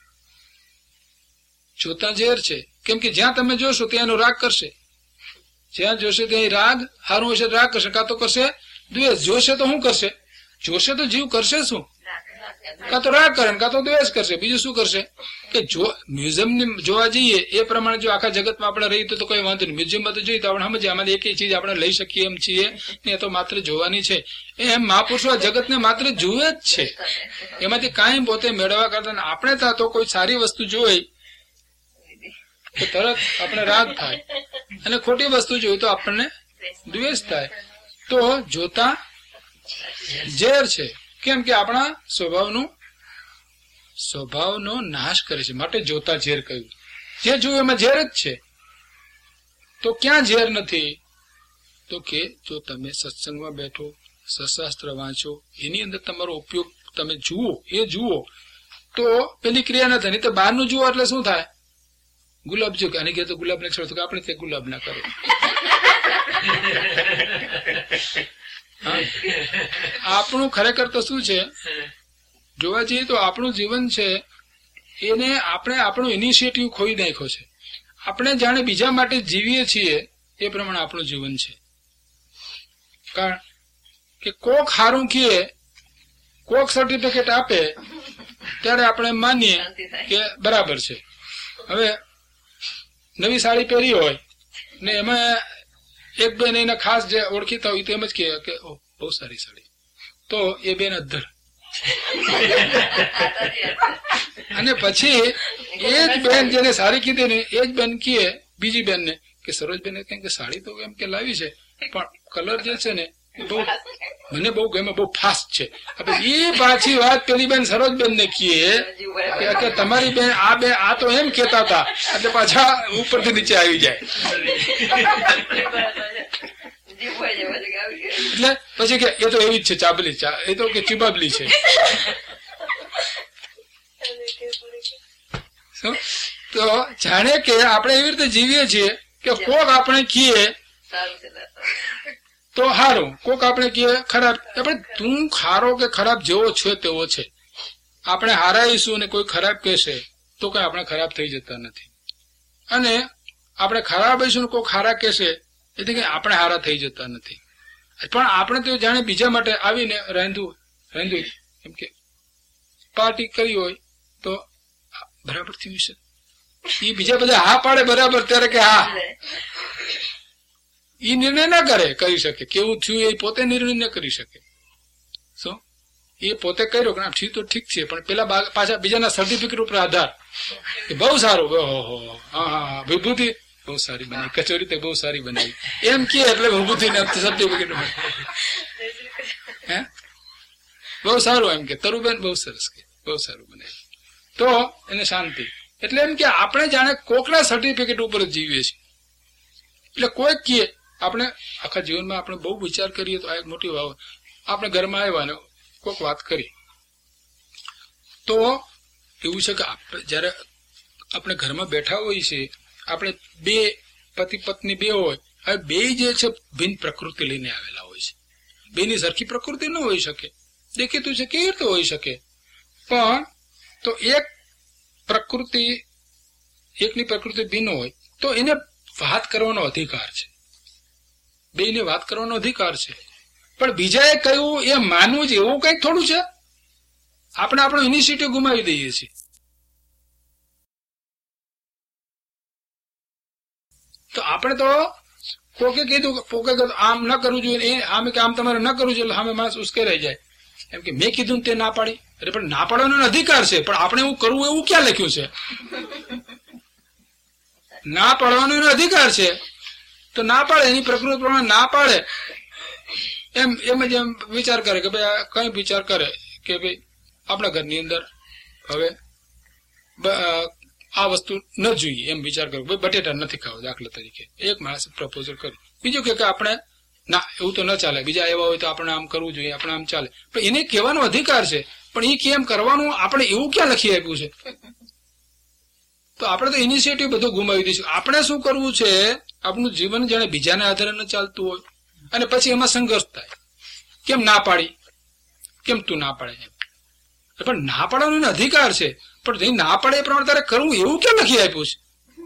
જોતા ઝેર છે, કેમ કે જ્યાં તમે જોશો ત્યાં એનો રાગ કરશે. જ્યાં જોશે ત્યાં રાગ, હારું હશે રાગ કરશે, કાં તો કરશે દ્વેષ. જોશે તો શું કરશે? જોશે તો જીવ કરશે શું? કાં તો રાગ કરે, કાં તો દ્વેષ કરશે. બીજું શું કરશે? કે જો મ્યુઝિયમ ને જોવા જઈએ એ પ્રમાણે જો આખા જગતમાં આપણે રહીએ તો કોઈ વાંધો નહીં. મ્યુઝિયમમાં તો જોઈએ તો આપણે સમજીએ આમાંથી એક ચીજ આપણે લઈ શકીએ એમ છીએ ને, એ તો માત્ર જોવાની છે. એમ મહાપુરુષો જગતને માત્ર જુએ જ છે, એમાંથી કાંઈ પોતે મેળવવા કરતા. આપણે ત્યાં તો કોઈ સારી વસ્તુ જોઈ તો તરત આપણે રાગ થાય, અને ખોટી વસ્તુ જોઈ તો આપણને દ્વેષ થાય. તો જોતા ઝેર છે, કેમ કે આપણા સ્વભાવનું સ્વભાવનો નાશ કરે છે, માટે જોતા ઝેર કહ્યું. જે જોયું એમાં ઝેર જ છે. તો ક્યાં ઝેર નથી? તો કે જો તમે સત્સંગમાં બેઠો, સશાસ્ત્ર વાંચો, એની અંદર તમારો ઉપયોગ તમે જુઓ, એ જુઓ તો પેલી ક્રિયા ના થાય. નહીં તો બહારનું જુઓ એટલે શું થાય? ગુલાબ જો આને કહે તો ગુલાબ ને છોડતો, આપણે તે ગુલાબ ના કરો. આપણું ખરેખર તો શું છે, જોવા જઈએ તો આપણું જીવન છે એને આપણે આપણું ઇનિશિયેટિવ ખોઈ નાખ્યો છે. આપણે જાણે બીજા માટે જીવીએ છીએ એ પ્રમાણે આપણું જીવન છે. કારણ કે કોક હારું કીએ, કોક સર્ટિફિકેટ આપે ત્યારે આપણે માનીએ કે બરાબર છે. હવે નવી સાડી પહેરી હોય ને એમાં એક બેન એને ખાસ જે ઓળખીતા હોય તો એમ જ કહે કે ઓ બહુ સારી સાડી, તો એ બેન અધર. અને પછી એ જ બેન જેને સારી કીધી ને એ જ બેન કહે બીજી બેન ને કે સરોજબેન કેમ કે સાડી તો એમ કે લાવી છે પણ કલર જે છે ને બહુ મને બહુ ગમે, બહુ ફાસ્ટ છે. એ પાછી વાત પેલી બેન સરોજબેન ને કીએ કે તમારી બેન આ બે આ તો એમ કેતા હતા, એટલે પાછા ઉપરથી નીચે આવી જાય. એટલે પછી કે એ તો એવી જ છે, ચાબલી, એ તો કે ચીબાબલી છે. તો જાણે કે આપણે એવી રીતે જીવીએ છીએ કે કોક આપણે કીએ તો સારું, કોક આપણે કહીએ ખરાબ. આપણે તું ખારો કે ખરાબ જેવો છે તેવો છે. આપણે હારાઈશું ને કોઈ ખરાબ કહેશે તો કઈ આપણે ખરાબ થઈ જતા નથી, અને આપણે ખરાબ હઈશું ને કોઈ ખારા કહેશે એટલે કે આપણે હારા થઈ જતા નથી. પણ આપણે તો જાણે બીજા માટે આવીને રાંધુ રાંધુ એમ કે પાર્ટી કરી હોય તો બરાબર થયું છે, એ બીજા બધા હા પાડે બરાબર ત્યારે કે હા, એ નિર્ણય ના કરે કરી શકે કેવું થયું એ પોતે નિર્ણય ન કરી શકે. શું એ પોતે કર્યો કે થયું તો ઠીક છે, પણ પેલા પાછા બીજાના સર્ટિફિકેટ ઉપર આધાર કે બહુ સારું, હા હા વિભૂતિ બહુ સારી બનાવી, કચોરી તો બહુ સારી બનાવી એમ કે એટલે વિભૂતિ સર્ટિફિકેટ હે બહુ સારું એમ કે તરુબેન બહુ સરસ કે બહુ સારું બનાવી, તો એને શાંતિ. એટલે એમ કે આપણે જાણે કોકના સર્ટિફિકેટ ઉપર જ જીવીએ છીએ. એટલે કોઈક કીએ આપણે આખા જીવનમાં આપણે બહુ વિચાર કરીએ તો આ એક મોટી વાવ. આપણે ઘરમાં આવ્યા ને કોઈક વાત કરી તો એવું છે કે આપણે જયારે આપણે ઘરમાં બેઠા હોઈએ છીએ, આપણે બે પતિ પત્ની બે હોય, હવે બે જે છે ભિન્ન પ્રકૃતિ લઈને આવેલા હોય છે. બેની સરખી પ્રકૃતિ ન હોઈ શકે, દેખીતું છે કેવી રીતે હોઈ શકે, પણ તો એક પ્રકૃતિ એકની પ્રકૃતિ ભિન્ન હોય તો એને વાત કરવાનો અધિકાર છે, બેને વાત કરવાનો અધિકાર છે. પણ બીજાએ કહ્યું એ માનવું જ એવું કઈક થોડું છે. આપણે આપણો ઇનિશિયેટિવ ગુમાવી દઈએ છીએ. તો આપણે તો કોકે કીધું પોકે આમ ન કરવું જોઈએ, એ આમ કે આમ તમારે ન કરવું જોઈએ, સામે માણસ ઉશ્કેરાઈ જાય એમ કે મેં કીધું તે ના પાડી. અરે પણ ના પાડવાનો અધિકાર છે, પણ આપણે એવું કરવું એવું ક્યાં લખ્યું છે? ના પાડવાનો એનો અધિકાર છે તો ના પાડે, એની પ્રકૃતિ પ્રમાણે ના પાડે. એમ એમ જ એમ વિચાર કરે કે ભાઈ કઈ વિચાર કરે કે ભાઈ આપણા ઘરની અંદર હવે આ વસ્તુ ન જોઈએ, એમ વિચાર કર્યો ભાઈ બટેટા નથી ખાવા દાખલા તરીકે, એક માણસે પ્રપોઝલ કર્યું. બીજું કે આપણે ના એવું તો ન ચાલે, બીજા એવા હોય તો આપણે આમ કરવું જોઈએ, આપણે આમ ચાલે. પણ એને કહેવાનો અધિકાર છે, પણ એ કેમ કરવાનું આપણે એવું ક્યાં લખી આપ્યું છે? તો આપણે તો ઇનિશિયેટિવ બધું ગુમાવી દઈશું. આપણે શું કરવું છે, આપણું જીવન જાણે બીજાને આધારે ન ચાલતું હોય, અને પછી એમાં સંઘર્ષ થાય. કેમ ના પાડી, કેમ તું ના પાડે એમ. પણ ના પાડવાનો અધિકાર છે, પણ ના પાડે એ પ્રમાણે તારે કરવું એવું કેમ લખી આપ્યું છે?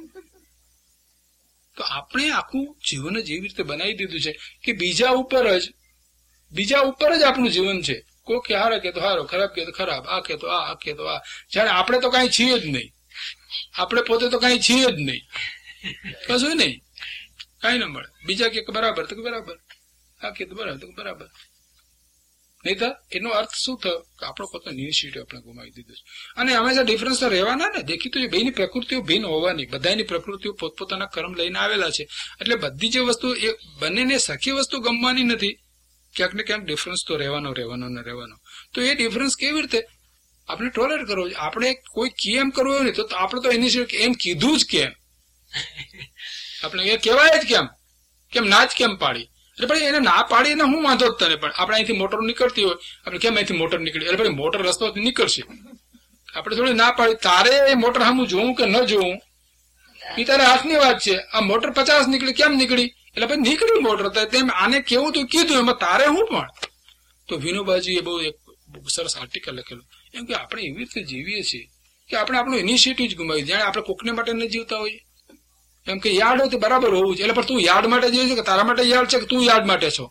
તો આપણે આખું જીવન જ એવી રીતે બનાવી દીધું છે કે બીજા ઉપર જ બીજા ઉપર જ આપણું જીવન છે. કોઈ કે હારે કે તો હારો, ખરાબ કે તો ખરાબ, આ કે તો આ, આ કે તો આ. જાણે આપણે તો કઈ છીએ જ નહીં, આપણે પોતે તો કઈ છીએ જ નહીં, કશું નહીં, કઈ ના મળે. બીજા કે બરાબર તો બરાબર, આ કે તો બરાબર તો બરાબર. નહીં તો એનો અર્થ શું થયો કે આપણો પોતાનો ઇનિશિયેટિવ આપણે ગુમાવી દીધો છે. અને હંમેશા ડિફરન્સ તો રહેવાના ને. દેખી તો બેની પ્રકૃતિઓ ભિન્ન હોવાની, બધાની પ્રકૃતિઓ પોતપોતાના કર્મ લઈને આવેલા છે. એટલે બધી જે વસ્તુ એ બંનેને સખી વસ્તુ ગમવાની નથી. ક્યાંક ને ક્યાંક ડિફરન્સ તો રહેવાનો રહેવાનો ને રહેવાનો. તો એ ડિફરન્સ કેવી રીતે આપણે ટોલરેટ કરવો છે? આપણે કોઈ કેમ કરવું હોય ને તો આપણે તો ઇનિશિયેટિવ એમ કીધું જ કેમ, આપણે એ કહેવાય જ કેમ, કેમ ના જ કેમ પાડી. એટલે ભાઈ એને ના પાડીને હું વાંધો જ તને, પણ આપણે અહીંથી મોટર નીકળતી હોય, આપણે કેમ અહીંથી મોટર નીકળી, એટલે ભાઈ મોટર રસ્તો નીકળશે, આપણે થોડી ના પાડી. તારે એ મોટર સામું જોવું કે ન જોવું એ તારા હાથની વાત છે. આ મોટર પચાસ નીકળી, કેમ નીકળી? એટલે ભાઈ નીકળી મોટર, તેમ આને કેવું તું કીધું, એમાં તારે હું પણ. તો વિનોબાજી એ બહુ એક સરસ આર્ટિકલ લખેલું એમ કે આપણે એવી રીતે જીવીએ છીએ કે આપણે આપણું ઇનિશિયેટિવ જ ગુમાવી, જાણે આપણે કોકને માટે ન જીવતા હોઈએ. એમ કે યાર્ડ હોય તો બરાબર હોવું છે, એટલે પણ તું યાર્ડ માટે જીવે છે કે તારા માટે યાર્ડ છે કે તું યાર્ડ માટે છો?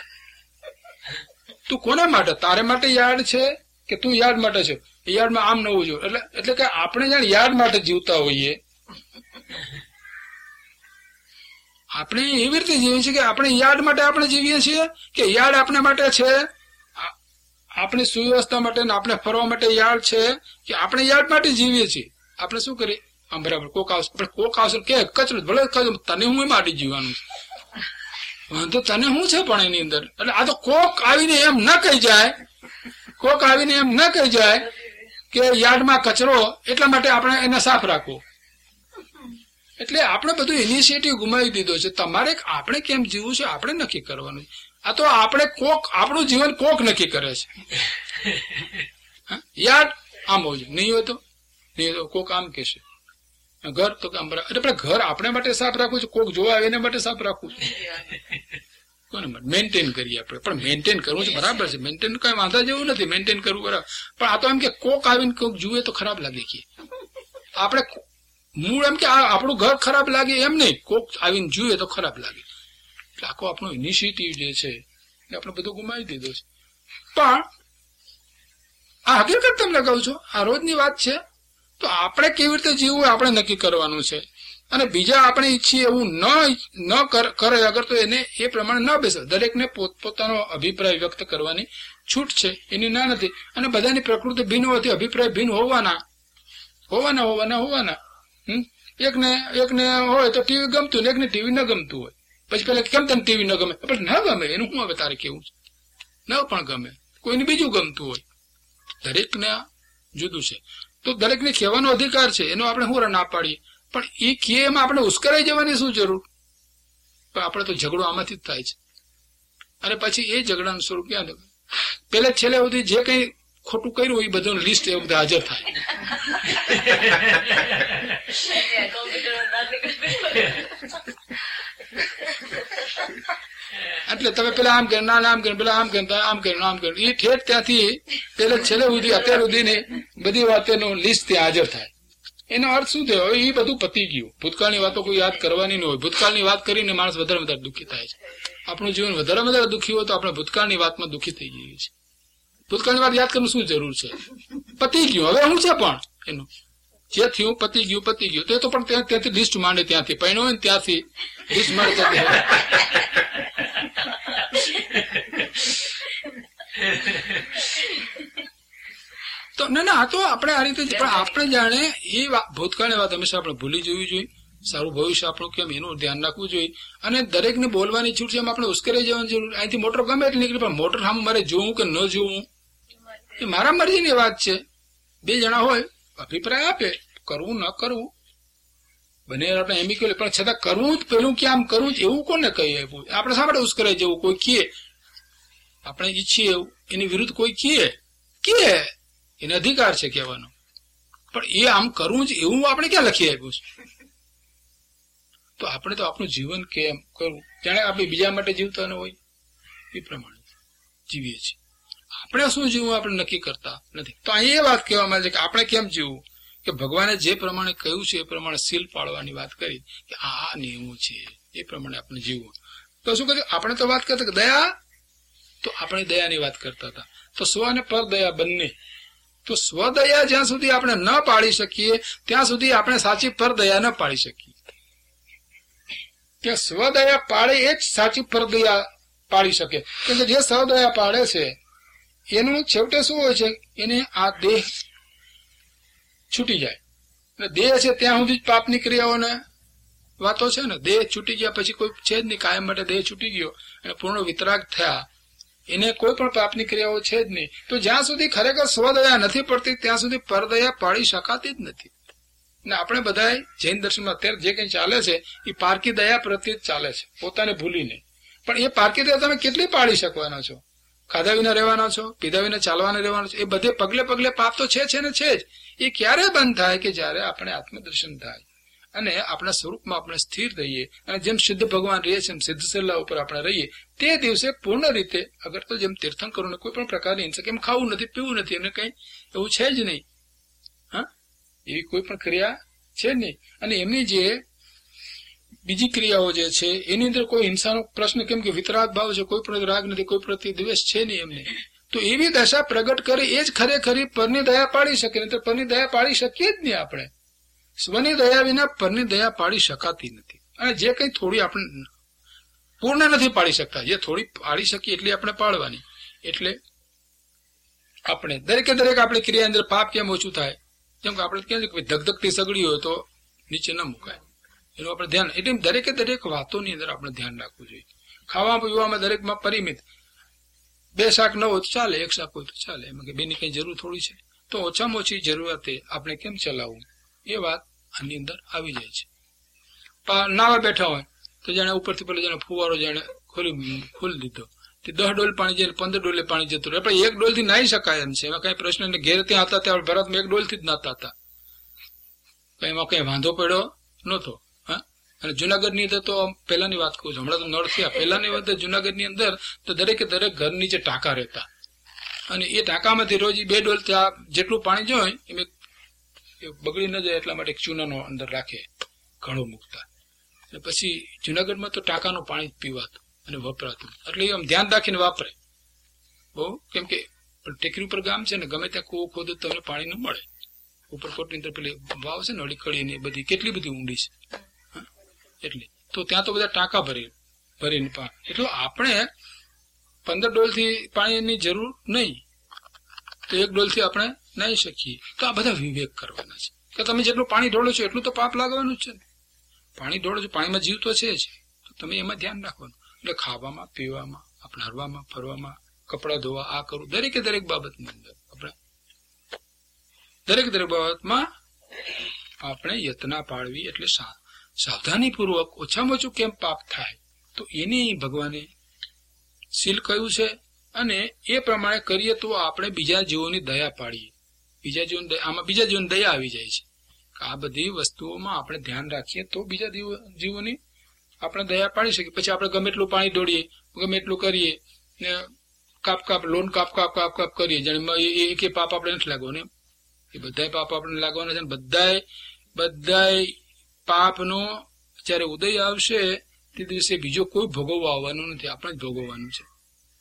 તું કોના માટે? તારે માટે યાર્ડ છે કે તું યાર્ડ માટે છે? યાર્ડમાં આમ ન હોવું જોઈએ. એટલે એટલે કે આપણે જાણે યાર્ડ માટે જીવતા હોઈએ. આપણે એવી રીતે જીવીએ છીએ કે આપણે યાર્ડ માટે આપણે જીવીએ છીએ કે યાર્ડ આપણે માટે છે આપણી સુવ્યવસ્થા માટે, આપણે ફરવા માટે યાર્ડ છે કે આપણે યાર્ડ માટે જીવીએ છીએ? આપણે શું કરીએ? આમ બરાબર કોક આવશે, પણ કોક આવશે કે કચરો ભલે તને હું એમાં આડી જીવવાનું વાંધો તને શું છે પણ એની અંદર. એટલે આ તો કોક આવીને એમ ન કહી જાય, કોક આવીને એમ ન કહી જાય કે યાર્ડમાં કચરો, એટલા માટે આપણે એને સાફ રાખવો. એટલે આપણે બધું ઇનિશિયેટિવ ગુમાવી દીધો છે. તમારે આપણે કેમ જીવવું છે આપણે નક્કી કરવાનું. આ તો આપણે કોક આપણું જીવન કોક નક્કી કરે છે. યાર્ડ આમ હોવું જોઈએ, નહીં હોય તો નહીં હોય કોક આમ કહેશે. ઘર તો આમ બરાબર, એટલે ઘર આપણે માટે સાફ રાખવું છે, કોક જોવા આવે એના માટે સાફ રાખવું છે. કોને માટે મેન્ટેન કરીએ આપણે, પણ મેન્ટેન કરવું છે બરાબર છે, મેન્ટેન કઈ વાંધા જેવું નથી, મેન્ટેન કરવું બરાબર. પણ આ તો એમ કે કોક આવીને કોક જુએ તો ખરાબ લાગે કે આપણે મૂળ એમ કે આપણું ઘર ખરાબ લાગે એમ નહીં, કોક આવીને જુએ તો ખરાબ લાગે. એટલે આખો આપણો ઇનિશિયેટિવ જે છે એ આપણે બધું ગુમાવી દીધો છે. પણ આ હકીકત તમને કહું છું, આ રોજની વાત છે. તો આપણે કેવી રીતે જીવવું આપણે નક્કી કરવાનું છે. અને બીજા આપણે ઈચ્છીએ એવું ન ન કરે અગર તો એને એ પ્રમાણે ન બેસે. દરેકને પોતપોતાનો અભિપ્રાય વ્યક્ત કરવાની છૂટ છે, એની ના નથી. અને બધાની પ્રકૃતિ ભિન્ન હોવાથી અભિપ્રાય ભિન્ન હોવાના હોવાના હોવાના હોવાના હમ એકને એકને હોય તો ટીવી ગમતું ને એકને ટીવી ન ગમતું હોય. પછી પેલા કેમ તને ટીવી ન ગમે? પણ ન ગમે એનું શું હવે તારે કેવું છે? ન પણ ગમે, કોઈને બીજું ગમતું હોય. દરેકને જુદું છે. તો દરેકને કહેવાનો અધિકાર છે, એનો આપણે શું ના પાડીએ. પણ એ કે એમાં આપણે ઉશ્કેરાઈ જવાની શું જરૂર? પણ આપણે તો ઝઘડો આમાંથી જ થાય છે. અને પછી એ ઝઘડાનું સ્વરૂપ ક્યાં થયું? પેલા છેલ્લે સુધી જે કઈ ખોટું કર્યું હોય એ બધું લિસ્ટ એ બધા હાજર થાય. એટલે તમે પેલા આમ કર્યું, ના આમ કર્યું, પેલા આમ કર્યું, આમ કર્યું, આમ કર્યું, એ ઠેઠ ત્યાંથી પેલા છેલ્લે સુધી અત્યાર સુધીની બધી વાતોનું લિસ્ટ ત્યાં હાજર થાય. એનો અર્થ શું થયો? એ બધું પતી ગયું. ભૂતકાળની વાતો કોઈ યાદ કરવાની ન હોય. ભૂતકાળની વાત કરીને માણસ વધારે વધારે દુઃખી થાય છે. આપણું જીવન વધારે વધારે દુઃખી હોય તો આપણે ભૂતકાળની વાતમાં દુઃખી થઈ જઈએ છીએ. ભૂતકાળની વાત યાદ કરવાનું શું જરૂર છે? પતી ગયું, હવે શું છે પણ એનું જે થયું પતી ગયું પતી ગયું તે તો પણ ત્યાં ત્યાંથી લિસ્ટ માંડે, ત્યાંથી પહેણો હોય ને ત્યાંથી લિસ્ટ માંડે ત્યાંથી. તો ના ના આ તો આપણે આ રીતે પણ આપણે જાણે એ ભૂતકાળની વાત હંમેશા આપણે ભૂલી જવી જોઈએ. સારું ભવિષ્ય આપણું કેમ એનું ધ્યાન રાખવું જોઈએ. અને દરેકને બોલવાની છૂટ છે, એમ આપણે ઉશ્કેરાઈ જવાની જરૂર. અહીંથી મોટર ગમે એટલે નીકળી, પણ મોટર સામે મારે જોવું કે ન જોવું એ મારા મરજીની વાત છે. બે જણા હોય અભિપ્રાય આપે, કરવું ન કરવું બંને આપણે એમ કહ્યું, પણ છતાં કરવું જ પેલું કે આમ કરવું જ એવું કોને કહીએ? આપણે શા માટે ઉશ્કેરાઈ જવું? કોઈ કહે આપણે ઈચ્છીએ એવું, એની વિરુદ્ધ કોઈ કહે કહે એને અધિકાર છે કહેવાનો, પણ એ આમ કરવું જ એવું આપણે ક્યાં લખી આપ્યું છે? તો આપણે તો આપણું જીવન કેમ કરવું જાણે આપણે બીજા માટે જીવતા ન હોય એ પ્રમાણે જીવીએ છીએ. આપણે શું જીવવું આપણે નક્કી કરતા નથી. તો અહીં એ વાત કહેવામાં આવે છે કે આપણે કેમ જીવવું, કે ભગવાને જે પ્રમાણે કહ્યું છે એ પ્રમાણે સીલ પાડવાની વાત કરી કે આ નિયમો છે એ પ્રમાણે આપણે જીવવું. તો શું કહ્યું? આપણે તો વાત કરતા કે દયા, તો આપણે દયાની વાત કરતા હતા. તો સ્વ અને પર દયા બંને. તો સ્વદયા જ્યાં સુધી આપણે ન પાડી શકીએ ત્યાં સુધી આપણે સાચી પર દયા ન પાડી શકીએ. કે સ્વદયા પાડે એ જ સાચી પર દયા પાડી શકે. કેમ કે જે સ્વદયા પાડે છે એનું છેવટે શું હોય છે? એને આ દેહ છૂટી જાય. અને દેહ છે ત્યાં સુધી જ પાપની ક્રિયાઓને વાતો છે ને. દેહ છૂટી ગયા પછી કોઈ છે જ નહીં, કાયમ માટે દેહ છૂટી ગયો અને પૂર્ણ વિતરાગ થયા, એને કોઈ પણ પાપની ક્રિયાઓ છે જ નહીં. તો જ્યાં સુધી ખરેખર સ્વદયા નથી પડતી ત્યાં સુધી પરદયા પાડી શકાતી જ નથી. ને આપણે બધા જૈન દર્શનમાં અત્યારે જે કંઈ ચાલે છે એ પારકી દયા પ્રત્યે જ ચાલે છે, પોતાને ભૂલીને. પણ એ પારકી દયા તમે કેટલી પાડી શકવાના છો? ખાધા વિના રહેવાના છો, પીધા વિના ચાલવાના રહેવાના છો. એ બધે પગલે પગલે પાપ તો છે છે ને છે જ. એ ક્યારે બંધ થાય? કે જયારે આપણે આત્મદર્શન થાય અને આપણા સ્વરૂપમાં આપણે સ્થિર રહીએ અને જેમ સિદ્ધ ભગવાન રહીએ છીએ એમ સિદ્ધ સલ્લા ઉપર આપણે રહીએ તે દિવસે પૂર્ણ રીતે. અગર તો જેમ તીર્થંકરોને કોઈ પણ પ્રકારની હિંસક એમ ખાવું નથી, પીવું નથી, એમને કઈ એવું છે જ નહીં. હા, એવી કોઈ પણ ક્રિયા છે નહીં. અને એમની જે બીજી ક્રિયાઓ જે છે એની અંદર કોઈ હિંસાનો પ્રશ્ન, કેમ કે વિતરાગ ભાવ છે, કોઈ પણ રાગ નથી, કોઈ પ્રતિ દ્વેષ છે નહીં એમને. તો એવી દશા પ્રગટ કરી એ જ ખરેખરી પરની દયા પાડી શકે. નહીં તો પરની દયા પાડી શકીએ જ નહીં આપણે. સ્વની દયા વિના પરની દયા પાડી શકાતી નથી. અને જે કંઈ થોડી આપણે પૂર્ણ નથી પાડી શકતા, જે થોડી પાડી શકીએ એટલી આપણે પાડવાની. એટલે આપણે દરેકે દરેક આપણી ક્રિયા અંદર પાપ કેમ ઓછું થાય? જેમ કે આપણે કહે છે કે ધગધગતી સગડી હોય તો નીચે ન મુકાય, એનું આપણે ધ્યાન. એટલે દરેકે દરેક વાતોની અંદર આપણે ધ્યાન રાખવું જોઈએ. ખાવા પીવામાં દરેકમાં પરિમિત. બે શાક ન હોય તો ચાલે, એક શાક હોય તો ચાલે, એમાં કે બેની કઈ જરૂર થોડી છે. તો ઓછામાં ઓછી જરૂરિયાતે આપણે કેમ ચલાવવું એ વાત આની અંદર આવી જાય છે. નાવા બેઠા હોય તો જાણે ઉપરથી પેલો જાણે ફુવારો જાણે ખોલી ખોલી દીધો, તે દસ ડોલ પાણી જાય, પંદર ડોલે પાણી જતું રહે. આપણે એક ડોલ થી નાહી શકાય એમ છે, એમાં કઈ પ્રશ્ન નહીં. ઘેર ત્યાં હતા ત્યાં ભારતમાં એક ડોલ થી જ નાતા હતા, એમાં કઈ વાંધો પડ્યો નહોતો. હા, અને જુનાગઢ ની અંદર તો પહેલાની વાત કહું છું, હમણાં તો નળ થયા. પહેલાની વાત જુનાગઢ ની અંદર તો દરેકે દરેક ઘર નીચે ટાંકા રહેતા, અને એ ટાંકામાંથી રોજ બે ડોલ ત્યાં જેટલું પાણી જોઈએ એમ બગડી ન જાય એટલા માટે ચૂનાનો અંદર રાખે, ઘણું મૂકતા. પછી જુનાગઢમાં તો ટાંકાનું પાણી પીવાતું અને વપરાતું, એટલે આમ ધ્યાન રાખીને વાપરે બહુ. કેમ કે ટેકરી ઉપર ગામ છે ને, ગમે ત્યાં કૂવો ખોદે તો પાણી ન મળે. ઉપરકોટની અંદર પેલી વાવ છે ને અડીકડી ને બધી કેટલી બધી ઊંડી છે, એટલે તો ત્યાં તો બધા ટાંકા ભરી ભરીને પાણી. એટલે આપણે પંદર ડોલ થી પાણીની જરૂર નહીં, તો એક ડોલ થી આપણે નાહી શકીએ. તો આ બધા વિવેક કરવાના છે કે તમે જેટલું પાણી ઢોળો છો એટલું તો પાપ લાગવાનું જ છે ને. પાણી ઢોળો છો, પાણીમાં જીવ તો છે જ, તો તમે એમાં ધ્યાન રાખવાનું. એટલે ખાવામાં, પીવામાં, આપણે હરવામાં, ફરવામાં, કપડાં ધોવા, આ કરવું, દરેકે દરેક બાબતની અંદર આપણે દરેક દરેક બાબતમાં આપણે યત્ના પાડવી. એટલે સાવધાનીપૂર્વક ઓછામાં ઓછું કેમ પાપ થાય તો એની ભગવાને સીલ કહ્યું છે. અને એ પ્રમાણે કરીએ તો આપણે બીજા જીવોની દયા પાડીએ. બીજા જીવન આમાં બીજા જીવન દયા આવી જાય છે. આ બધી વસ્તુઓમાં આપણે ધ્યાન રાખીએ તો બીજા જીવોની આપણે દયા પાડી શકીએ. પછી આપણે ગમે એટલું પાણી ઢોળીએ, ગમે એટલું કરીએ ને કાપ કાપ લોન કાપ કાપ કાપ કાપ કરીએ, જાણે એ કે પાપ આપણે નથી લાગવાનું. એ બધા પાપ આપણે લાગવાના છે. બધા બધા પાપનો જયારે ઉદય આવશે તે દિવસે બીજો કોઈ ભોગવવા આવવાનું નથી, આપણે જ ભોગવવાનું છે.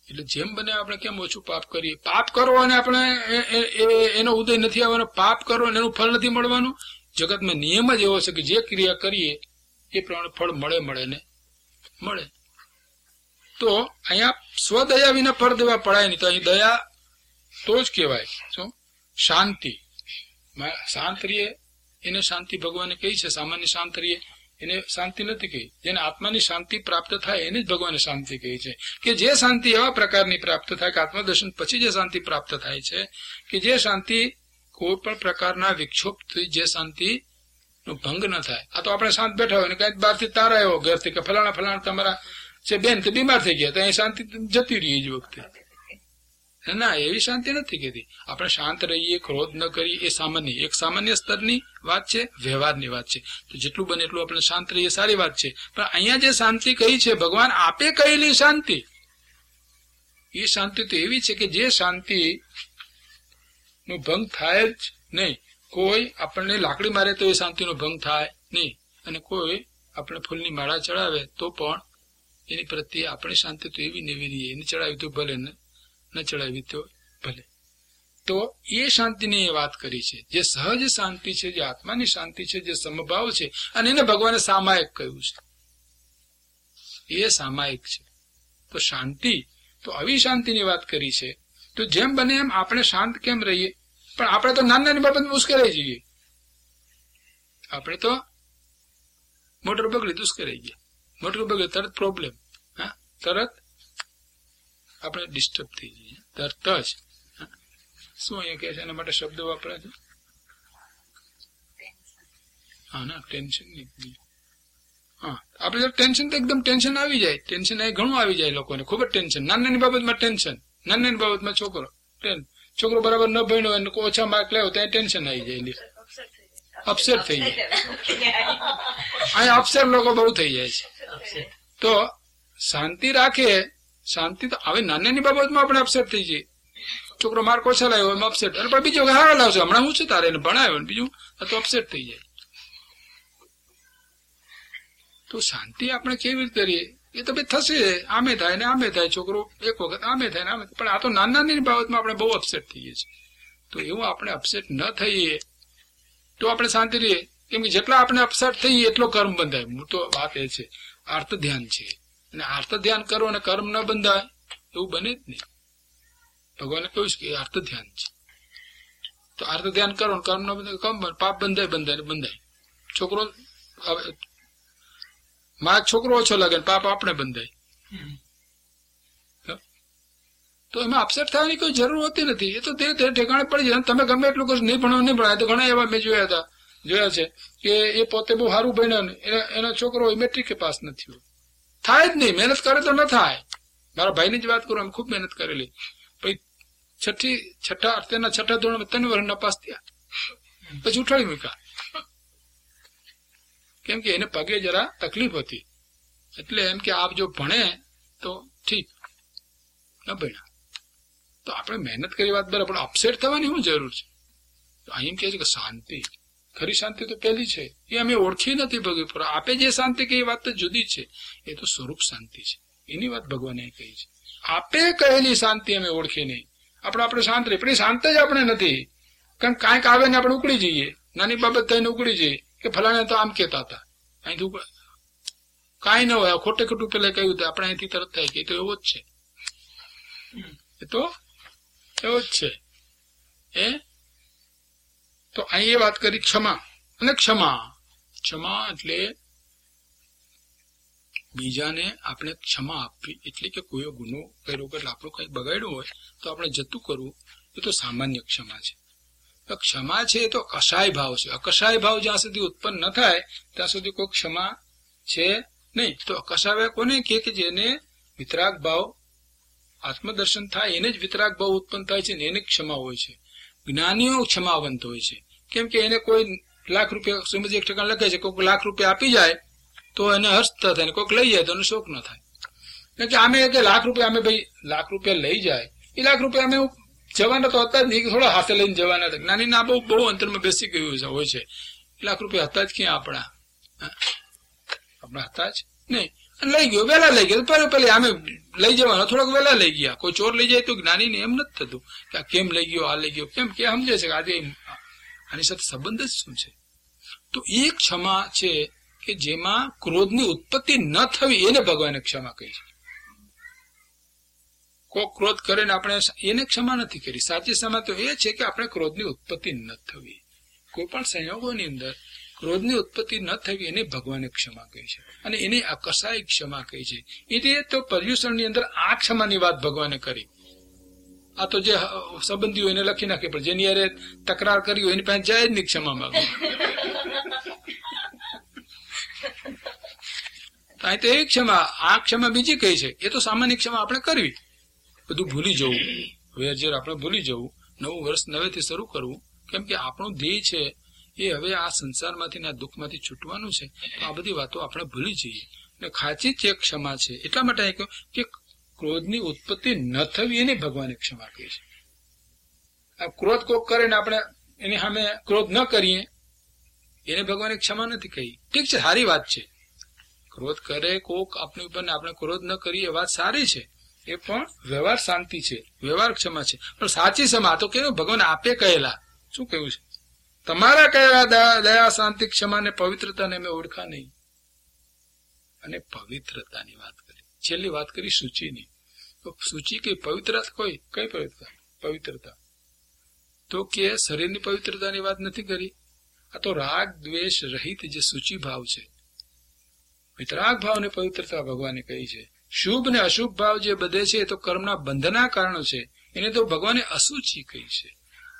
એટલે જેમ બને આપણે કેમ ઓછું પાપ કરીએ. પાપ કરો અને આપણે એનો ઉદય નથી આવવાનો, પાપ કરો અને એનું ફળ નથી મળવાનું. જગતમાં નિયમ જ એવો છે કે જે ક્રિયા કરીએ એ પ્રમાણે ફળ મળે મળે ને મળે. તો અહીંયા સ્વદયા વિના ફળ દેવા પડાય નહીં. તો અહીં દયા તો જ કહેવાય શું? શાંતિ. શાંત રહીએ એને શાંતિ ભગવાને કહી છે. સામાન્ય શાંત રહીએ એને શાંતિ નથી કહી. જેને આત્માની શાંતિ પ્રાપ્ત થાય એને જ ભગવાને શાંતિ કહી છે. કે જે શાંતિ એવા પ્રકારની પ્રાપ્ત થાય કે આત્મદર્શન પછી જે શાંતિ પ્રાપ્ત થાય છે કે જે શાંતિ કોઈ પણ પ્રકારના વિક્ષોભથી જે શાંતિ નો ભંગ ન થાય. આ તો આપણે શાંત બેઠા હોય ને કઈ બહારથી તારા એવો ઘરથી કે ફલાણા ફલાણા તમારા છે બેન તે બીમાર થઈ ગયા તો અહીં શાંતિ જતી રહી જ વખતે. ના, એવી શાંતિ નથી કહેતી. આપણે શાંત રહીએ, ક્રોધ ન કરીએ એ સામાન્ય એક સામાન્ય સ્તરની વાત છે, વ્યવહારની વાત છે. તો જેટલું બને એટલું આપણે શાંત રહીએ સારી વાત છે. પણ અહીંયા જે શાંતિ કહી છે ભગવાન આપે કહેલી શાંતિ, એ શાંતિ તો એવી છે કે જે શાંતિ નો ભંગ થાય જ નહીં. કોઈ આપણને લાકડી મારે તો એ શાંતિનો ભંગ થાય નહીં, અને કોઈ આપણે ફૂલની માળા ચડાવે તો પણ એની પ્રત્યે આપણી શાંતિ તો એવી ને એવી રહીએ. એને ચડાવી તો ભલે ને ન ચડાવી તો ભલે. તો એ શાંતિની એ વાત કરી છે, જે સહજ શાંતિ છે, જે આત્માની શાંતિ છે, જે સમભાવ છે. અને એને ભગવાને સામાયિક કહ્યું છે. એ સામાયિક છે. તો શાંતિ તો આવી શાંતિની વાત કરી છે. તો જેમ બને એમ આપણે શાંત કેમ રહીએ. પણ આપણે તો નાની નાની બાબત મુશ્કેલાઈ જઈએ. આપણે તો મોટર બગડી દુષ્કરાઈ ગયા. મોટર બગડે તરત પ્રોબ્લેમ, હા તરત આપણે ડિસ્ટર્બ થઈ જઈએ તરત જ. શું અહીંયા કહે છે એના માટે શબ્દો વાપરા છે? હા ના ટેન્શન નહીં. હા આપણે ટેન્શન તો એકદમ ટેન્શન આવી જાય. ટેન્શન અહીં ઘણું આવી જાય લોકોને, ખૂબ જ ટેન્શન. નાની નાની બાબતમાં ટેન્શન. નાની નાની બાબતમાં છોકરો છોકરો બરાબર ન ભણ્યો અને ઓછા માર્ક લાવ્યો ત્યાં ટેન્શન આવી જાય, અપસેટ થઈ જાય. અહીંયા અપસેટ લોકો બહુ થઈ જાય છે. તો શાંતિ રાખે. શાંતિ તો હવે નાની બાબતમાં આપણે અપસેટ થઈ જઈએ. છોકરો માર્ક ઓછા લાવ્યો એમાં અપસેટ, અને પણ બીજો હારા લાવશે હમણાં હું છે તારે એને ભણાવ્યો ને બીજું તો અપસેટ થઈ જાય. તો શાંતિ આપણે કેવી રીતે કરીએ? એ તો ભાઈ થશે, આમે થાય ને આમે થાય. છોકરો એક વખત આમે થાય ને આમે. પણ આ તો નાના નાની બાબતમાં આપણે બહુ અપસેટ થઈએ છીએ. તો એવું આપણે અપસેટ ન થઈએ તો આપણે શાંતિ રહીએ. કેમ કે જેટલા આપણે અપસેટ થઈએ એટલો કર્મ બંધાય. હું તો વાત એ છે, આર્ત ધ્યાન છે. અને આર્ત ધ્યાન કરો અને કર્મ ન બંધાય એવું બને જ નહીં. ભગવાને કહ્યું છે કે આર્ત ધ્યાન છે. તો આર્ત ધ્યાન કરો ને કર્મ ન બંધાય, કર્મ પાપ બંધાય બંધાય બંધાય. છોકરો માર્ક છોકરો ઓછો લાગે પાપ આપણે બંધાય. તો એમાં અપસેટ થવાની કોઈ જરૂર હોતી નથી. એ તો તે ઠેકાણે પડી જાય. તમે ગમે એટલું કહો નહીં ભણો નહીં ભણાય. તો ઘણા એવા મેં જોયા હતા જોયા છે કે એ પોતે બહુ સારું ભણ્યો ને એનો છોકરો મેટ્રિકે પાસ નથી હોય. થાય જ નહીં. મહેનત કરે તો ન થાય. મારા ભાઈની જ વાત કરું, અમે ખૂબ મહેનત કરેલી. પછી છઠ્ઠી છઠ્ઠા અત્યારના છઠ્ઠા ધોરણમાં ત્રણ વર્ષ નપાસ થયા. પછી ઉઠાડી મૂક્યા. કેમ કે એને પગે જરા તકલીફ હતી. એટલે એમ કે આપ જો ભણે તો ઠીક, ન ભણ્યા તો આપણે મહેનત કરી વાત બરાબર, પણ અપસેટ થવાની શું જરૂર છે? તો અહીં કહે છે કે શાંતિ, ખરી શાંતિ તો પહેલી છે. એ અમે ઓળખી નથી ભગવી, પણ આપે જે શાંતિ કહી એ વાત તો જુદી છે. એ તો સ્વરૂપ શાંતિ છે. એની વાત ભગવાને કહી છે. આપે કહેલી શાંતિ અમે ઓળખી નહીં. આપણે આપણે શાંત રહી, પણ એ શાંત જ આપણે નથી. કારણ કાંઈક આવે ને આપણે ઉકળી જઈએ. નાની બાબત થઈને ઉકળી જઈએ કે ફલાણા તો આમ કહેતા હતા. અહીંથી કાંઈ ન હોય, ખોટે ખોટું પેલા કહ્યું હતું આપણે અહીંથી તરત થાય કે તો એવો જ છે. એ તો એવો જ છે. એ તો અહીં એ વાત કરી ક્ષમા. અને ક્ષમા ક્ષમા એટલે બીજાને આપણે ક્ષમા આપવી. એટલે કે કોઈ ગુનો કર્યો એટલે આપણું કઈ બગાડ્યું હોય તો આપણે જતું કરવું, એ તો સામાન્ય ક્ષમા છે. ક્ષમા છે એ તો કસાય ભાવ છે. અકસાય ભાવ જ્યાં સુધી ઉત્પન્ન ન થાય ત્યાં સુધી કોઈ ક્ષમા છે નહીં. તો અકસાય કોને કે જેને વિતરાગ ભાવ આત્મદર્શન થાય એને જ વિતરાગ ભાવ ઉત્પન્ન થાય છે ને એને ક્ષમા હોય છે. જ્ઞાનીઓ ક્ષમાવંત હોય છે. કેમ કે એને કોઈ લાખ રૂપિયા સમજ એક ઠેકાણ લખે છે, કોઈક લાખ રૂપિયા આપી જાય તો એને હર્ષ થાય, કોઈક લઈ જાય તો એને શોક ન થાય. એટલે કે આમે કે લાખ રૂપિયા અમે ભાઈ લાખ રૂપિયા લઈ જાય, એ લાખ રૂપિયા અમે જવાના તો હતા જ નહીં, થોડા હાથે લઈને જવાના હતા. જ્ઞાની ના બહુ બહુ અંતરમાં બેસી ગયું હોય છે. લાખ રૂપિયા હતા જ ક્યાં આપણા? આપણા હતા જ નહીં. લઈ ગયો, વહેલા લઈ ગયો, પેલા પેલા આમે લઈ જવાનો, થોડોક વહેલા લઈ ગયા. કોઈ ચોર લઈ જાય તો જ્ઞાની ને એમ નથી થતું કે આ કેમ લઈ ગયો, આ લઈ ગયો, કેમ કે સમજે છે કે આજે આની સાથે સંબંધ જ શું છે. તો એ ક્ષમા છે કે જેમાં ક્રોધની ઉત્પત્તિ ન થવી, એને ભગવાને ક્ષમા કહી છે. કોઈ ક્રોધ કરે ને આપણે એને ક્ષમા નથી કરી. સાચી ક્ષમા તો એ છે કે આપણે ક્રોધની ઉત્પત્તિ ન થવી. કોઈ પણ સંયોગોની અંદર ક્રોધની ઉત્પત્તિ ન થવી એને ભગવાને ક્ષમા કહી છે, અને એને અકસાય ક્ષમા કહી છે. એટલે તો પર્યુષણની અંદર આ ક્ષમાની વાત ભગવાને કરી. આ તો જે સંબંધીઓ એને લખી નાખે, પણ જેની યારે તકરાર કરી હોય એની પાસે જાય જ નહીં ક્ષમા માંગવા. અહીં તો એ ક્ષમા, આ ક્ષમા બીજી કઈ છે. એ તો સામાન્ય ક્ષમા આપણે કરવી, બધું ભૂલી જવું, વેર ઝેર આપણે ભૂલી જવું, નવું વર્ષ નવેથી શરૂ કરવું. કેમ કે આપણું ધ્યેય છે એ હવે આ સંસારમાંથી આ દુઃખમાંથી છૂટવાનું છે. તો આ બધી વાતો આપણે ભૂલી જઈએ. અને ખાચી જ એક ક્ષમા છે. એટલા માટે કહ્યું કે ક્રોધની ઉત્પત્તિ ન થવી એને ભગવાને ક્ષમા કહી છે. આ ક્રોધ કોક કરે ને આપણે એની સામે ક્રોધ ન કરીએ એને ભગવાને ક્ષમા નથી કહી. ઠીક છે, સારી વાત છે. ક્રોધ કરે કોક આપણી ઉપર ને આપણે ક્રોધ ન કરીએ, વાત સારી છે. એ પણ વ્યવહાર શાંતિ છે, વ્યવહાર ક્ષમા છે. પણ સાચી ક્ષમા તો કેવું ભગવાન આપે કહેલા શું કહ્યું છે? તમારા કહેલા દયા, શાંતિ, ક્ષમા ને પવિત્રતાને મેં ઓળખા નહીં. અને પવિત્રતાની વાત કરી, છેલ્લી વાત કરી સૂચિની. તો સૂચિ કે પવિત્રતા કોઈ કઈ પવિત્રતા? પવિત્રતા તો કે શરીરની પવિત્રતાની વાત નથી કરી. આ તો રાગ દ્વેષ રહિત જે સૂચિ ભાવ છે, વિતરાગ ભાવને પવિત્રતા ભગવાને કહી છે. શુભ ને અશુભ ભાવ જે બધે છે એ તો કર્મના બંધના કારણો છે, એને તો ભગવાને અસુચિ કહી છે.